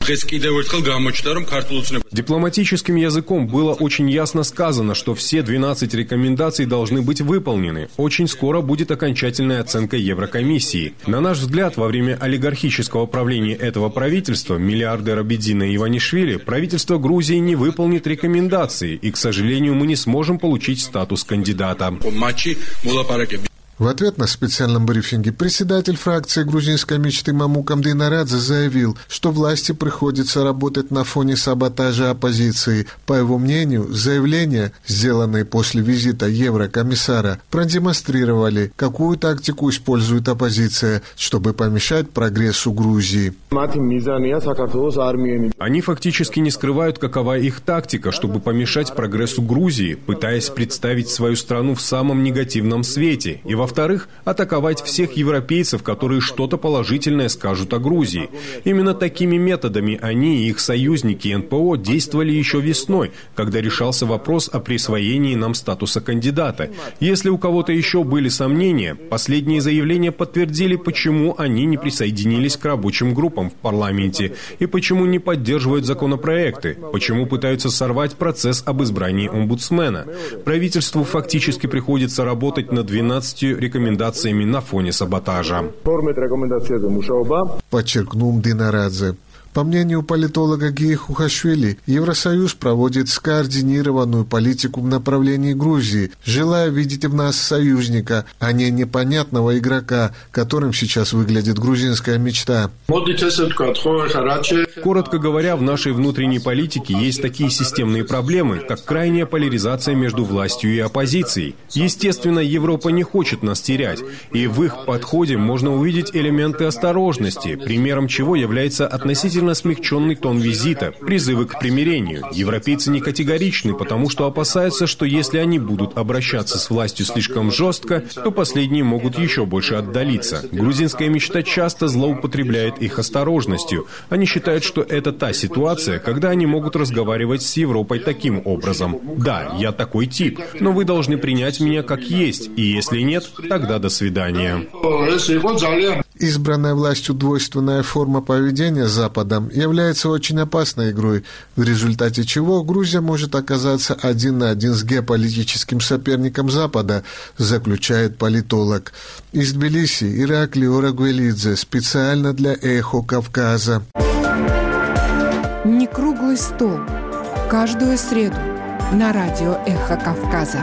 Дипломатическим языком было очень ясно сказано, что все двенадцать рекомендаций должны быть выполнены. Очень скоро будет окончательная оценка Еврокомиссии. На наш взгляд, во время олигархического правления этого правительства, миллиардера Бедзина и Иванишвили, правительство Грузии не выполнит рекомендации, и, к сожалению, мы не сможем получить статус кандидата. В ответ на специальном брифинге председатель фракции грузинской мечты Мамукам Динарадзе заявил, что власти приходится работать на фоне саботажа оппозиции. По его мнению, заявления, сделанные после визита еврокомиссара, продемонстрировали, какую тактику использует оппозиция, чтобы помешать прогрессу Грузии. Они фактически не скрывают, какова их тактика, чтобы помешать прогрессу Грузии, пытаясь представить свою страну в самом негативном свете, и во-вторых, атаковать всех европейцев, которые что-то положительное скажут о Грузии. Именно такими методами они и их союзники эн пэ о действовали еще весной, когда решался вопрос о присвоении нам статуса кандидата. Если у кого-то еще были сомнения, последние заявления подтвердили, почему они не присоединились к рабочим группам в парламенте и почему не поддерживают законопроекты, почему пытаются сорвать процесс об избрании омбудсмена. Правительству фактически приходится работать над двенадцатью рекомендациями на фоне саботажа. Подчеркнул Динарадзе. По мнению политолога Геи Хухашвили, Евросоюз проводит скоординированную политику в направлении Грузии, желая видеть в нас союзника, а не непонятного игрока, которым сейчас выглядит грузинская мечта. Коротко говоря, в нашей внутренней политике есть такие системные проблемы, как крайняя поляризация между властью и оппозицией. Естественно, Европа не хочет нас терять, и в их подходе можно увидеть элементы осторожности, примером чего является относительно смягченный тон визита, призывы к примирению. Европейцы не категоричны, потому что опасаются, что если они будут обращаться с властью слишком жестко, то последние могут еще больше отдалиться. Грузинская мечта часто злоупотребляет их осторожностью. Они считают, что это та ситуация, когда они могут разговаривать с Европой таким образом. Да, я такой тип, но вы должны принять меня как есть, и если нет, тогда до свидания. Избранная властью двойственная форма поведения с Западом является очень опасной игрой, в результате чего Грузия может оказаться один на один с геополитическим соперником Запада, заключает политолог. Из Тбилиси Иракли Орагвелидзе специально для «Эхо Кавказа». Не круглый стол. Каждую среду на радио «Эхо Кавказа».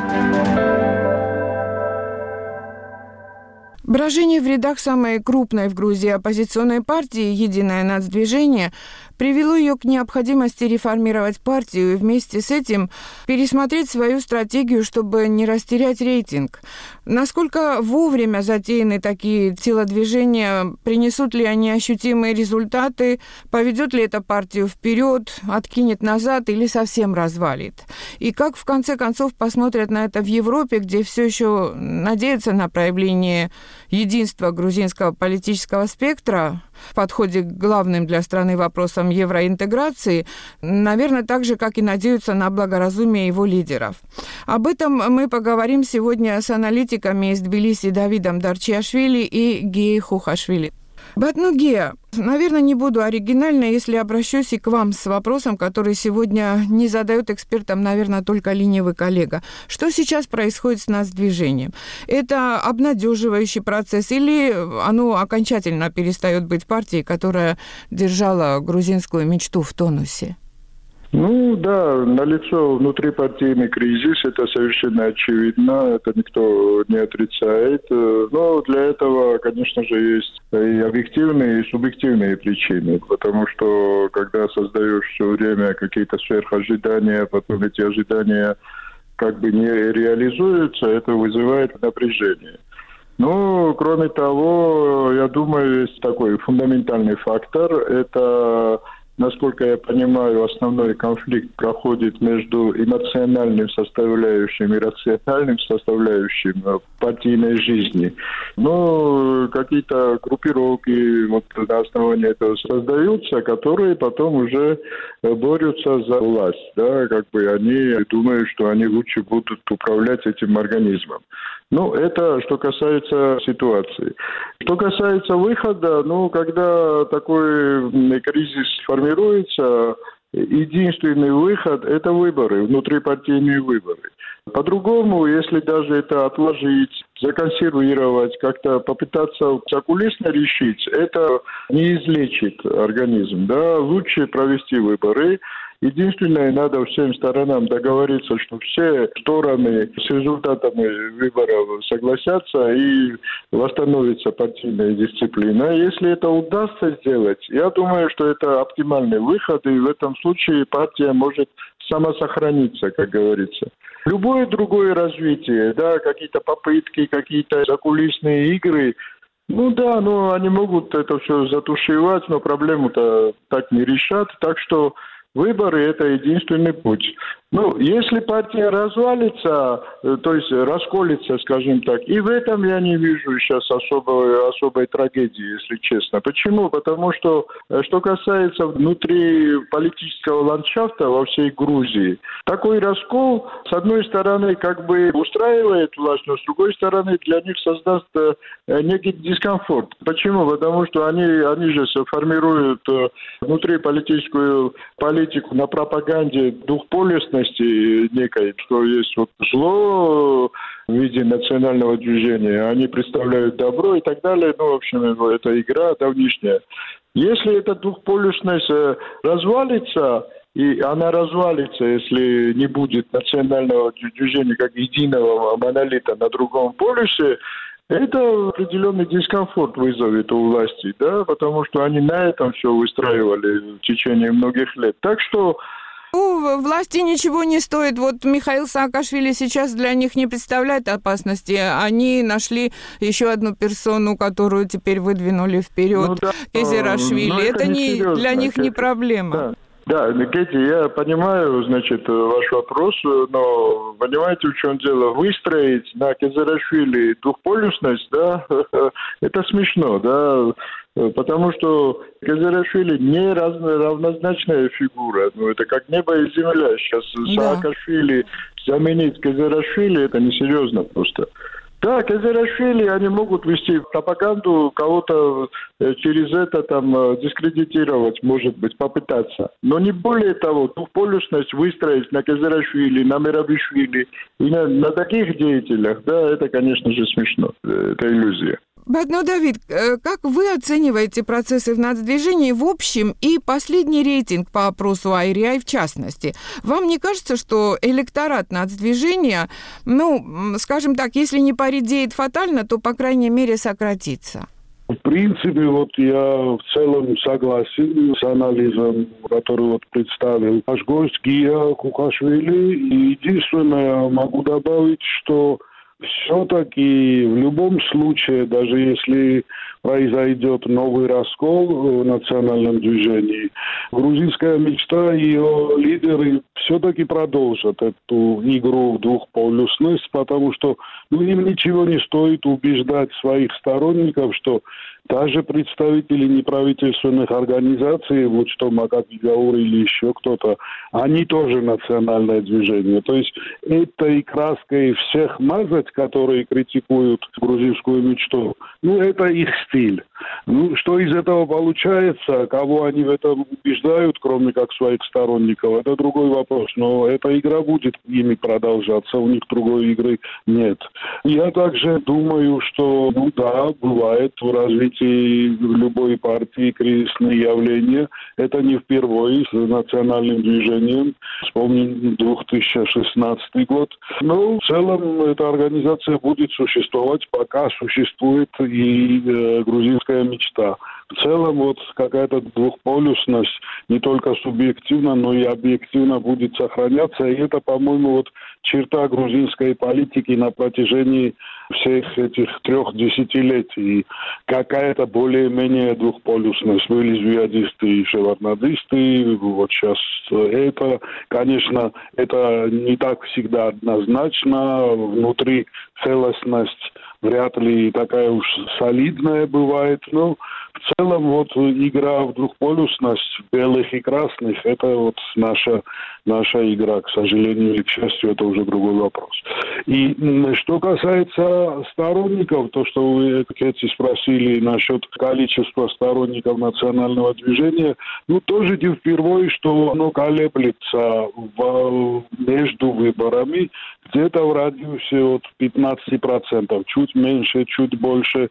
Брожение в рядах самой крупной в Грузии оппозиционной партии «Единое нацдвижение» привело ее к необходимости реформировать партию и вместе с этим пересмотреть свою стратегию, чтобы не растерять рейтинг. Насколько вовремя затеяны такие телодвижения, принесут ли они ощутимые результаты, поведет ли это партию вперед, откинет назад или совсем развалит? И как, в конце концов, посмотрят на это в Европе, где все еще надеются на проявление единства грузинского политического спектра в подходе к главным для страны вопросам евроинтеграции, наверное, так же, как и надеются на благоразумие его лидеров. Об этом мы поговорим сегодня с аналитиками из Тбилиси Давидом Дарчиашвили и Геей Хухашвили. Батну Гея, наверное, не буду оригинальной, если обращусь и к вам с вопросом, который сегодня не задает экспертам, наверное, только ленивый коллега. Что сейчас происходит с нацдвижением? Это обнадеживающий процесс или оно окончательно перестает быть партией, которая держала грузинскую мечту в тонусе? Ну да, налицо внутрипартийный кризис, это совершенно очевидно, это никто не отрицает. Но для этого, конечно же, есть и объективные, и субъективные причины, потому что когда создаешь все время какие-то сверхожидания, потом эти ожидания как бы не реализуются, это вызывает напряжение. Ну, кроме того, я думаю, есть такой фундаментальный фактор, это... Насколько я понимаю, основной конфликт проходит между эмоциональным составляющим и рациональным составляющим партийной жизни. Но какие-то группировки вот, на основании этого создаются, которые потом уже борются за власть. Да? Как бы они думают, что они лучше будут управлять этим организмом. Ну, это что касается ситуации. Что касается выхода, ну, когда такой кризис формируется, единственный выход – это выборы, внутрипартийные выборы. По-другому, если даже это отложить, законсервировать, как-то попытаться закулисно решить, это не излечит организм. Да? Лучше провести выборы. Единственное, надо всем сторонам договориться, что все стороны с результатами выборов согласятся и восстановится партийная дисциплина. Если это удастся сделать, я думаю, что это оптимальный выход, и в этом случае партия может самосохраниться, как говорится. Любое другое развитие, да, какие-то попытки, какие-то закулисные игры, ну да, ну они могут это все затушевать, но проблему-то так не решат, так что выборы – это единственный путь. Ну, если партия развалится, то есть расколется, скажем так, и в этом я не вижу сейчас особой, особой трагедии, если честно. Почему? Потому что, что касается внутриполитического ландшафта во всей Грузии, такой раскол, с одной стороны, как бы устраивает власть, но с другой стороны, для них создаст некий дискомфорт. Почему? Потому что они, они же формируют внутриполитическую политику на пропаганде двухполюсности некой, что есть вот зло в виде национального движения, они представляют добро и так далее. Ну, в общем, это игра давнишняя. Если эта двухполюсность развалится, и она развалится, если не будет национального движения как единого монолита на другом полюсе, это определенный дискомфорт вызовет у власти, да, потому что они на этом все выстраивали в течение многих лет. Так что Ну, власти ничего не стоит. Вот Михаил Саакашвили сейчас для них не представляет опасности. Они нашли еще одну персону, которую теперь выдвинули вперед. Ну, да, Кизерашвили. Ну, это это не, не для них не проблема. Да. Да, Кэти, я понимаю, значит, ваш вопрос, но понимаете, в чем дело? Выстроить на Кизерашвили двухполюсность, да, это смешно, да, потому что Кизерашвили не равнозначная фигура, ну, это как небо и земля. Сейчас да. Саакашвили заменить Кизерашвили, это несерьезно просто. Да, Кизерашвили, они могут вести пропаганду, кого-то через это там дискредитировать, может быть, попытаться. Но не более того, двухполюсность выстроить на Кизерашвили, на Мерабишвили и на, на таких деятелях, да, это, конечно же, смешно. Это иллюзия. Ну, Давид, как вы оцениваете процессы в нацдвижении в общем и последний рейтинг по опросу АйРиАй в частности? Вам не кажется, что электорат нацдвижения, ну, скажем так, если не поредеет фатально, то, по крайней мере, сократится? В принципе, вот я в целом согласен с анализом, который вот представил наш гость Гия Кукашвили. И единственное, могу добавить, что все-таки в любом случае, даже если произойдет новый раскол в национальном движении, грузинская мечта и ее лидеры все-таки продолжат эту игру в двухполюсность, потому что ну, им ничего не стоит убеждать своих сторонников, что даже представители неправительственных организаций, вот что Макаби Гаур или еще кто-то, они тоже национальное движение. То есть этой краской всех мазать, которые критикуют грузинскую мечту, ну это их стиль. Ну, что из этого получается, кого они в этом убеждают, кроме как своих сторонников, это другой вопрос. Но эта игра будет ими продолжаться, у них другой игры нет. Я также думаю, что, ну да, бывает в развитии любой партии кризисные явления. Это не впервые с национальным движением. Вспомним две тысячи шестнадцатый год. Но в целом эта организация будет существовать, пока существует и э, грузинская мечта. В целом вот какая-то двухполюсность не только субъективно, но и объективно будет сохраняться. И это, по-моему, вот черта грузинской политики на протяжении всех этих трех десятилетий. Какая-то более-менее двухполюсность. Были звездисты и шеварнадисты. Вот сейчас это, конечно, это не так всегда однозначно. Внутри целостность вряд ли такая уж солидная бывает. Но в целом вот игра в двухполюсность белых и красных, это вот наша, наша игра. К сожалению или к счастью, это уже уже другой вопрос. И что касается сторонников, то, что вы, Кэти, спросили насчет количества сторонников национального движения, ну, тоже не впервые, что оно колеблется в, между выборами, где-то в радиусе от пятнадцати процентов, чуть меньше, чуть больше.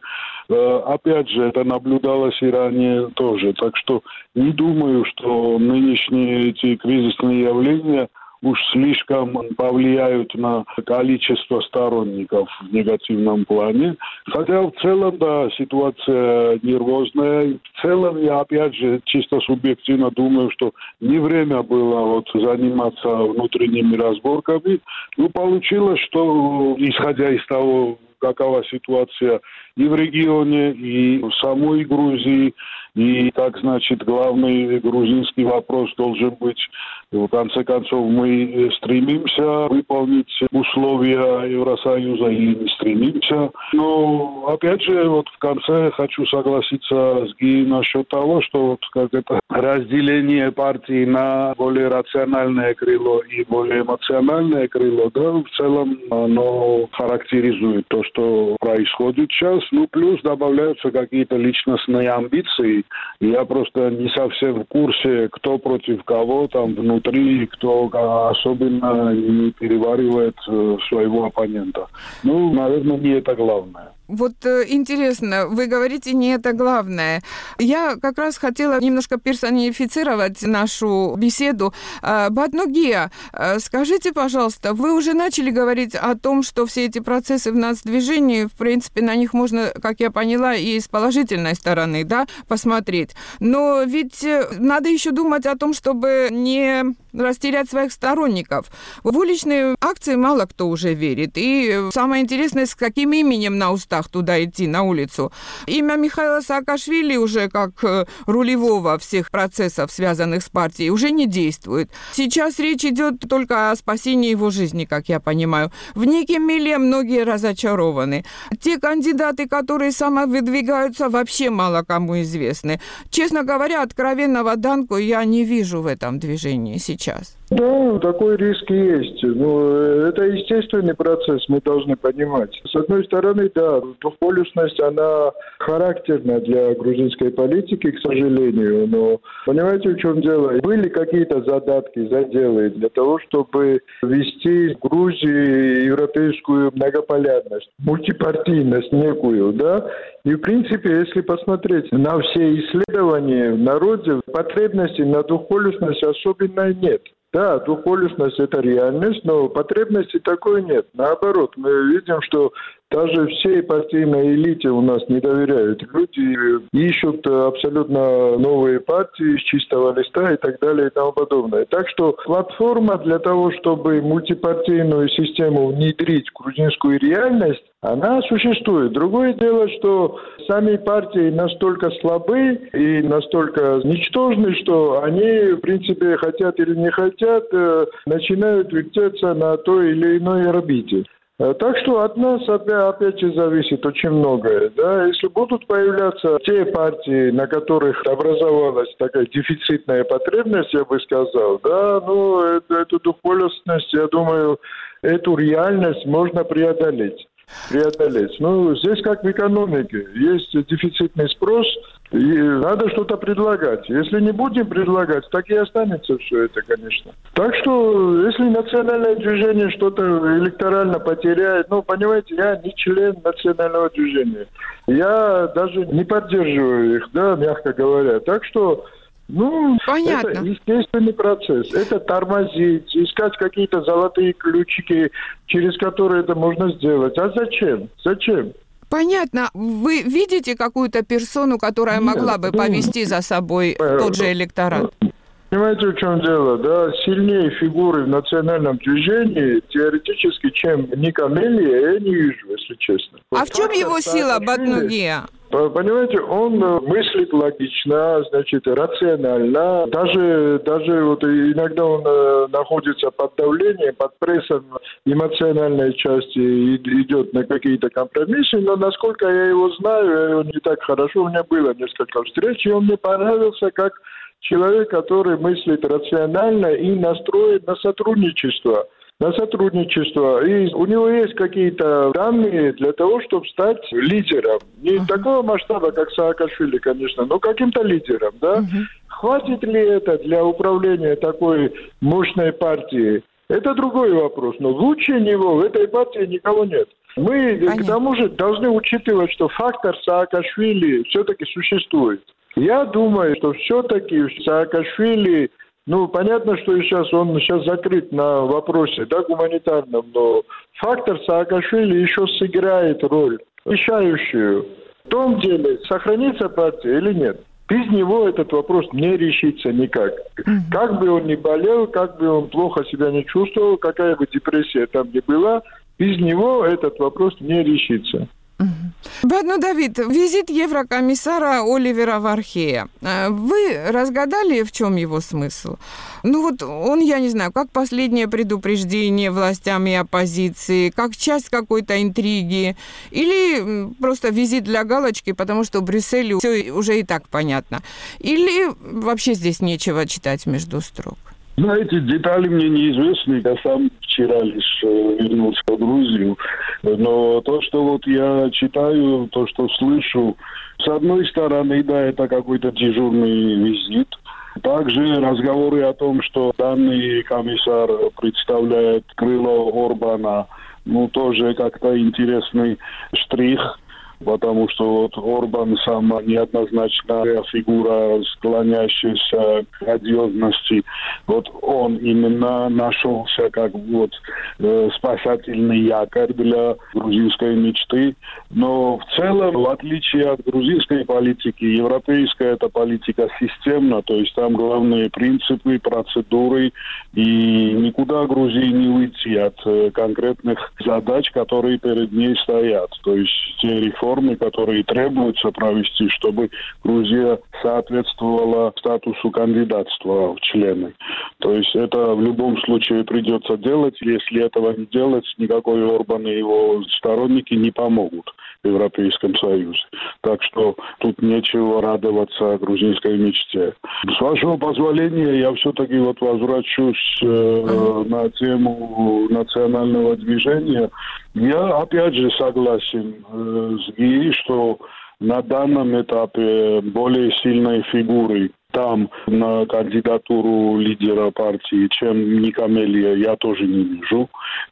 Опять же, это наблюдалось и ранее тоже. Так что не думаю, что нынешние эти кризисные явления уж слишком повлияют на количество сторонников в негативном плане. Хотя в целом, да, ситуация нервозная. В целом, я опять же чисто субъективно думаю, что не время было вот заниматься внутренними разборками. Ну, получилось, что, исходя из того, какова ситуация и в регионе, и в самой Грузии, и, как значит, главный грузинский вопрос должен быть, в конце концов, мы стремимся выполнить условия Евросоюза или не стремимся. Но, опять же, вот в конце хочу согласиться с Ги насчет того, что вот как это разделение партии на более рациональное крыло и более эмоциональное крыло, да, в целом оно характеризует то, что происходит сейчас. Ну, плюс добавляются какие-то личностные амбиции. Я просто не совсем в курсе, кто против кого там внутри, кто особенно не переваривает своего оппонента. Ну, наверное, не это главное. Вот э, интересно, вы говорите, не это главное. Я как раз хотела немножко персонифицировать нашу беседу. Э, Батнугия, э, скажите, пожалуйста, вы уже начали говорить о том, что все эти процессы в нацдвижении, в принципе, на них можно, как я поняла, и с положительной стороны, да, посмотреть. Но ведь надо еще думать о том, чтобы не растерять своих сторонников. В уличные акции мало кто уже верит. И самое интересное, с каким именем на устах туда идти, на улицу. Имя Михаила Саакашвили уже как рулевого всех процессов, связанных с партией, уже не действует. Сейчас речь идет только о спасении его жизни, как я понимаю. В Нике Меле многие разочарованы. Те кандидаты, которые самовыдвигаются, вообще мало кому известны. Честно говоря, откровенного Данку я не вижу в этом движении сейчас. Да, такой риск есть. Но это естественный процесс, мы должны понимать. С одной стороны, да, двухполюсность, она характерна для грузинской политики, к сожалению. Но понимаете, в чем дело? Были какие-то задатки, заделы для того, чтобы ввести в Грузии европейскую многополярность, мультипартийность некую, да? И, в принципе, если посмотреть на все исследования в народе, потребностей на двухполюсность особенно нет. Да, двухполюсность – это реальность, но потребности такой нет. Наоборот, мы видим, что даже всей партийной элите у нас не доверяют. Люди ищут абсолютно новые партии с чистого листа и так далее и тому подобное. Так что платформа для того, чтобы мультипартийную систему внедрить в грузинскую реальность, она существует. Другое дело, что сами партии настолько слабы и настолько ничтожны, что они, в принципе, хотят или не хотят, начинают вертеться на той или иной орбите. Так что от нас опять же зависит очень многое. Да? Если будут появляться те партии, на которых образовалась такая дефицитная потребность, я бы сказал, да, ну, эту, эту двухполюсность, я думаю, эту реальность можно преодолеть. преодолеть. Ну, здесь как в экономике. Есть дефицитный спрос, и надо что-то предлагать. Если не будем предлагать, так и останется все это, конечно. Так что, если национальное движение что-то электорально потеряет, ну, понимаете, я не член национального движения. Я даже не поддерживаю их, да, мягко говоря. Так что, ну, понятно. Это естественный процесс. Это тормозить, искать какие-то золотые ключики, через которые это можно сделать. А зачем? Зачем? Понятно. Вы видите какую-то персону, которая Нет, могла бы повести за собой тот же электорат? Понимаете, в чем дело? Да, сильнее фигуры в национальном движении теоретически, чем Ника Мели, я не вижу, если честно. А вот в чем его сила, Батнугия? Понимаете, он мыслит логично, значит, рационально. Даже, даже вот иногда он находится под давлением, под прессом эмоциональной части, идет на какие-то компромиссы. Но насколько я его знаю, я его не так хорошо, у меня было несколько встреч, и он мне понравился как человек, который мыслит рационально и настроен на сотрудничество. на сотрудничество. И у него есть какие-то данные для того, чтобы стать лидером. Не uh-huh. такого масштаба, как Саакашвили, конечно, но каким-то лидером, да? Uh-huh. Хватит ли это для управления такой мощной партией? Это другой вопрос. Но лучше него в этой партии никого нет. Мы, Понятно. К тому же, должны учитывать, что фактор Саакашвили все-таки существует. Я думаю, что все-таки Саакашвили, ну, понятно, что сейчас он сейчас закрыт на вопросе, да, гуманитарном, но фактор Саакашвили еще сыграет роль, решающую. В том деле, сохранится партия или нет. Без него этот вопрос не решится никак. Mm-hmm. Как бы он ни болел, как бы он плохо себя не чувствовал, какая бы депрессия там ни была, без него этот вопрос не решится. Ну, Давид, визит еврокомиссара Оливера Вархея. Вы разгадали, в чем его смысл? Ну вот он, я не знаю, как последнее предупреждение властям и оппозиции, как часть какой-то интриги, или просто визит для галочки, потому что Брюсселю все уже и так понятно. Или вообще здесь нечего читать между строк? Знаете, детали мне неизвестны. Я сам вчера лишь вернулся в Грузию. Но то, что вот я читаю, то, что слышу, с одной стороны, да, это какой-то дежурный визит. Также разговоры о том, что данный комиссар представляет крыло Орбана, ну, тоже как-то интересный штрих. Потому что вот Орбан сам неоднозначная фигура, склоняющаяся к одиозности. Вот он именно нашелся как вот э, спасательный якорь для грузинской мечты. Но в целом, в отличие от грузинской политики, европейская эта политика системна, то есть там главные принципы, процедуры, и никуда Грузии не уйти от э, конкретных задач, которые перед ней стоят. То есть те реформы, которые требуется провести, чтобы Грузия соответствовала статусу кандидатства в члены. То есть это в любом случае придется делать. Если этого не делать, никакой Орбан и его сторонники не помогут в Европейском Союзе. Так что тут нечего радоваться грузинской мечте. С вашего позволения, я все-таки вот возвращусь э, на тему национального движения. Я опять же согласен э, с Ги, что на данном этапе более сильной фигуры там на кандидатуру лидера партии, чем Никамелия, я тоже не вижу.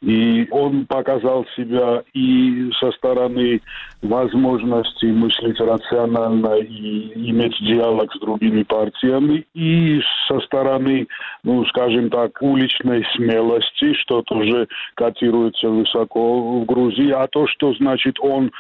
И он показал себя и со стороны возможности мыслить рационально и иметь диалог с другими партиями, и со стороны, ну, скажем так, уличной смелости, что тоже котируется высоко в Грузии. А то, что значит он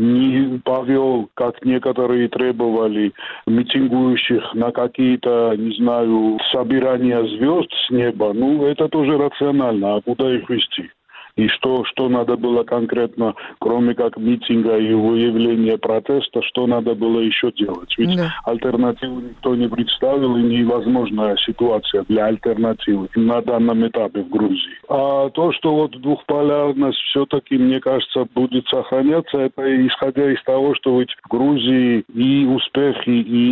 не повел, как некоторые требовали, митингующих на какие-то, не знаю, собирания звезд с неба, ну, это тоже рационально. А куда их вести? И что, что надо было конкретно, кроме как митинга и выявления протеста, что надо было еще делать? Ведь да. альтернативу никто не представил, и невозможная ситуация для альтернативы на данном этапе в Грузии. А то, что вот двухполярность все-таки, мне кажется, будет сохраняться, это исходя из того, что ведь в Грузии и успехи,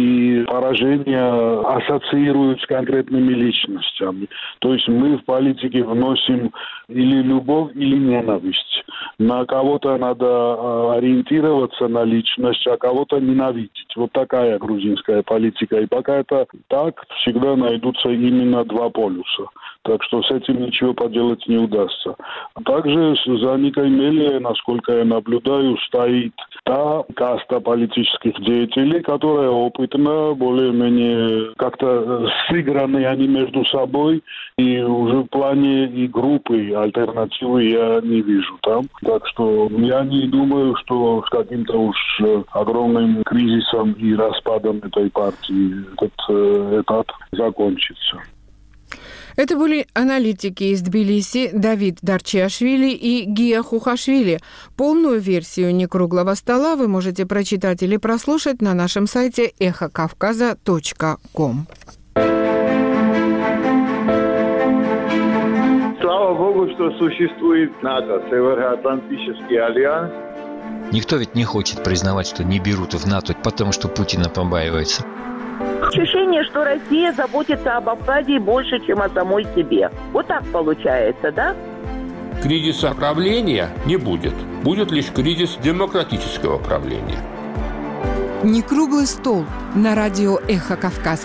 и поражения ассоциируют с конкретными личностями. То есть мы в политике вносим или любовь, или ненависть. На кого-то надо ориентироваться на личность, а кого-то ненавидеть. Вот такая грузинская политика. И пока это так, всегда найдутся именно два полюса. Так что с этим ничего поделать не удастся. Также за Никамелией, насколько я наблюдаю, стоит та каста политических деятелей, которая опытна, более-менее как-то сыграны они между собой. И уже в плане и группы альтернативы я не вижу там. Так что я не думаю, что с каким-то уж огромным кризисом и распадом этой партии этот э, этап закончится. Это были аналитики из Тбилиси Давид Дарчиашвили и Гия Хухашвили. Полную версию «Некруглого стола» вы можете прочитать или прослушать на нашем сайте эхо кавказа точка ком. Слава Богу, что существует НАТО, Североатлантический альянс. Никто ведь не хочет признавать, что не берут в НАТО, потому что Путина побаивается. Ощущение, что Россия заботится об Абхазии больше, чем о самой себе. Вот так получается, да? Кризиса правления не будет. Будет лишь кризис демократического правления. Не круглый стол на радио «Эхо Кавказа».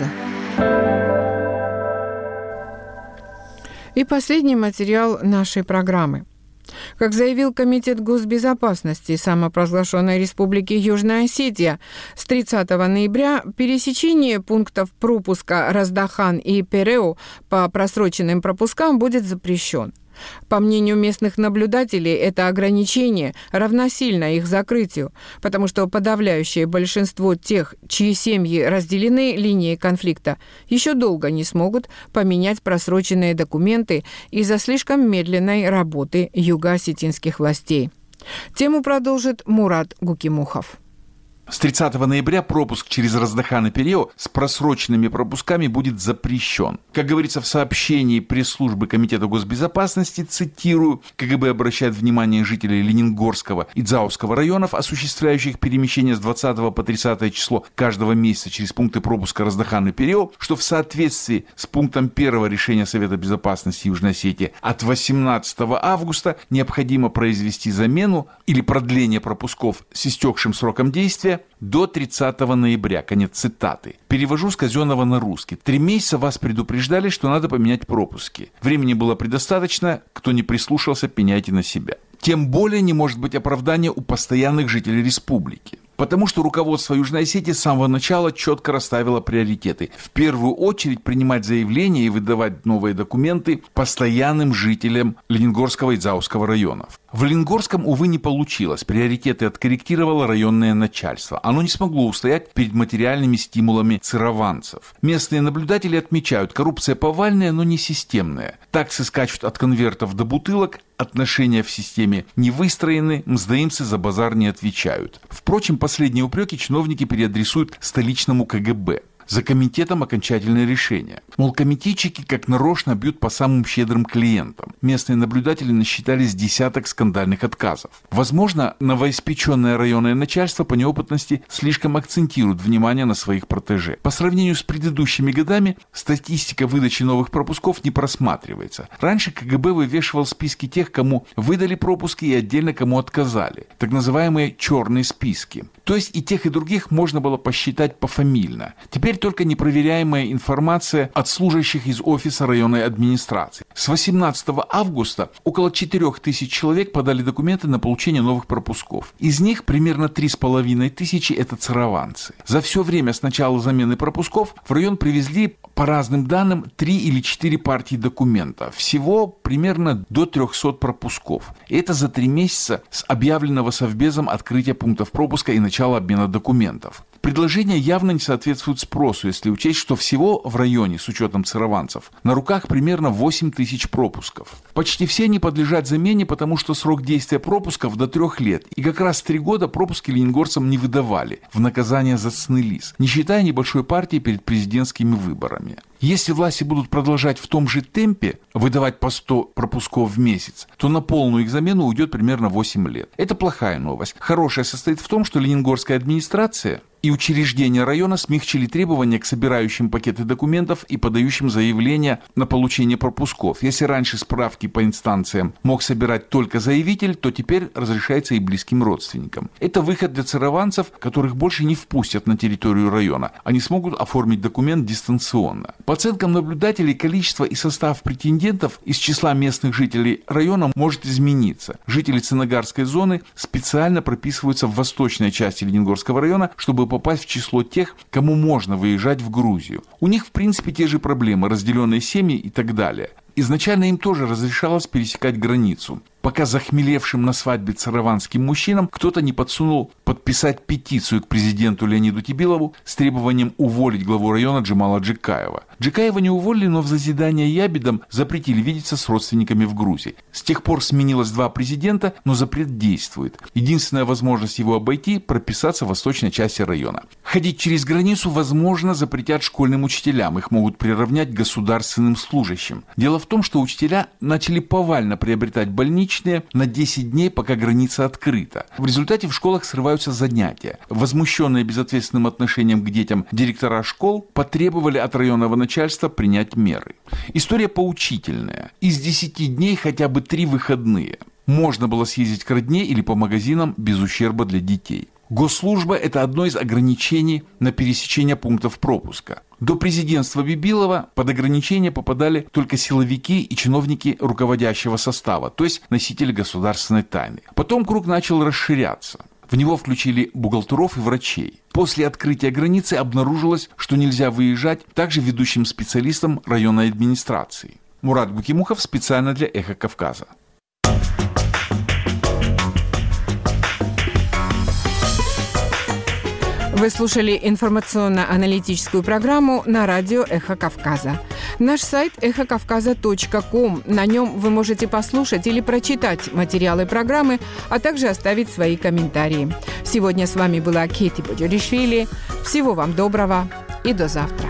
И последний материал нашей программы. Как заявил Комитет госбезопасности самопровозглашенной Республики Южная Осетия, с тридцатого ноября пересечение пунктов пропуска Раздахан и Переу по просроченным пропускам будет запрещен. По мнению местных наблюдателей, это ограничение равносильно их закрытию, потому что подавляющее большинство тех, чьи семьи разделены линией конфликта, еще долго не смогут поменять просроченные документы из-за слишком медленной работы юго-осетинских властей. Тему продолжит Мурат Гукимухов. С тридцатого ноября пропуск через Раздахан и Переу с просроченными пропусками будет запрещен. Как говорится в сообщении пресс-службы Комитета госбезопасности, цитирую, КГБ обращает внимание жителей Ленингорского и Дзауского районов, осуществляющих перемещение с двадцатого по тридцатое число каждого месяца через пункты пропуска Раздахан и Переу, что в соответствии с пунктом первого решения Совета безопасности Южной Осетии от восемнадцатого августа необходимо произвести замену или продление пропусков с истекшим сроком действия до тридцатого ноября. Конец цитаты. Перевожу с казенного на русский. Три месяца вас предупреждали, что надо поменять пропуски. Времени было предостаточно, кто не прислушался, пеняйте на себя. Тем более не может быть оправдания у постоянных жителей республики. Потому что руководство Южной Осетии с самого начала четко расставило приоритеты. В первую очередь принимать заявления и выдавать новые документы постоянным жителям Ленингорского и Дзауского районов. В Ленингорском, увы, не получилось. Приоритеты откорректировало районное начальство. Оно не смогло устоять перед материальными стимулами цированцев. Местные наблюдатели отмечают, коррупция повальная, но не системная. Таксы скачут от конвертов до бутылок, отношения в системе не выстроены, мздоимцы за базар не отвечают. Впрочем, последние упреки чиновники переадресуют столичному КГБ. За комитетом окончательное решение. Мол, комитетчики как нарочно бьют по самым щедрым клиентам. Местные наблюдатели насчитали с десяток скандальных отказов. Возможно, новоиспеченное районное начальство по неопытности слишком акцентирует внимание на своих протеже. По сравнению с предыдущими годами, статистика выдачи новых пропусков не просматривается. Раньше КГБ вывешивал списки тех, кому выдали пропуски и отдельно кому отказали. Так называемые черные списки. То есть и тех, и других можно было посчитать пофамильно. Теперь только непроверяемая информация от служащих из офиса районной администрации. С восемнадцатого августа около четырех тысяч человек подали документы на получение новых пропусков. Из них примерно три с половиной тысячи – это цированцы. За все время с начала замены пропусков в район привезли, по разным данным, три или четыре партии документов. Всего примерно до трехсот пропусков. И это за три месяца с объявленного Совбезом открытия пунктов пропуска и начала обмена документов. Предложения явно не соответствуют спросу, если учесть, что всего в районе, с учетом цированцев, на руках примерно восемь тысяч пропусков. Почти все они подлежат замене, потому что срок действия пропусков до трех лет. И как раз три года пропуски ленингорцам не выдавали в наказание за снылиз, не считая небольшой партии перед президентскими выборами. Если власти будут продолжать в том же темпе выдавать по сто пропусков в месяц, то на полную их замену уйдет примерно восемь лет. Это плохая новость. Хорошая состоит в том, что Ленингорская администрация и учреждения района смягчили требования к собирающим пакеты документов и подающим заявления на получение пропусков. Если раньше справки по инстанциям мог собирать только заявитель, то теперь разрешается и близким родственникам. Это выход для цированцев, которых больше не впустят на территорию района. Они смогут оформить документ дистанционно. По оценкам наблюдателей, количество и состав претендентов из числа местных жителей района может измениться. Жители Ценогарской зоны специально прописываются в восточной части Ленингорского района, чтобы попасть в число тех, кому можно выезжать в Грузию. У них, в принципе, те же проблемы, разделенные семьи и так далее. Изначально им тоже разрешалось пересекать границу, пока захмелевшим на свадьбе цированским мужчинам кто-то не подсунул подписать петицию к президенту Леониду Тибилову с требованием уволить главу района Джамала Джикаева. Джикаева не уволили, но в заседании ябедом запретили видеться с родственниками в Грузии. С тех пор сменилось два президента, но запрет действует. Единственная возможность его обойти – прописаться в восточной части района. Ходить через границу, возможно, запретят школьным учителям. Их могут приравнять к государственным служащим. Дело в том, что учителя начали повально приобретать больничные ограниченные на десять дней, пока граница открыта. В результате в школах срываются занятия. Возмущенные безответственным отношением к детям директора школ потребовали от районного начальства принять меры. История поучительная. Из десяти дней хотя бы три выходные. Можно было съездить к родне или по магазинам без ущерба для детей. Госслужба – это одно из ограничений на пересечение пунктов пропуска. До президентства Бибилова под ограничения попадали только силовики и чиновники руководящего состава, то есть носители государственной тайны. Потом круг начал расширяться. В него включили бухгалтеров и врачей. После открытия границы обнаружилось, что нельзя выезжать также ведущим специалистам районной администрации. Мурат Гукимухов специально для «Эхо Кавказа». Вы слушали информационно-аналитическую программу на радио «Эхо Кавказа». Наш сайт эхо кавказа точка ком. На нем вы можете послушать или прочитать материалы программы, а также оставить свои комментарии. Сегодня с вами была Кети Боджоришвили. Всего вам доброго и до завтра.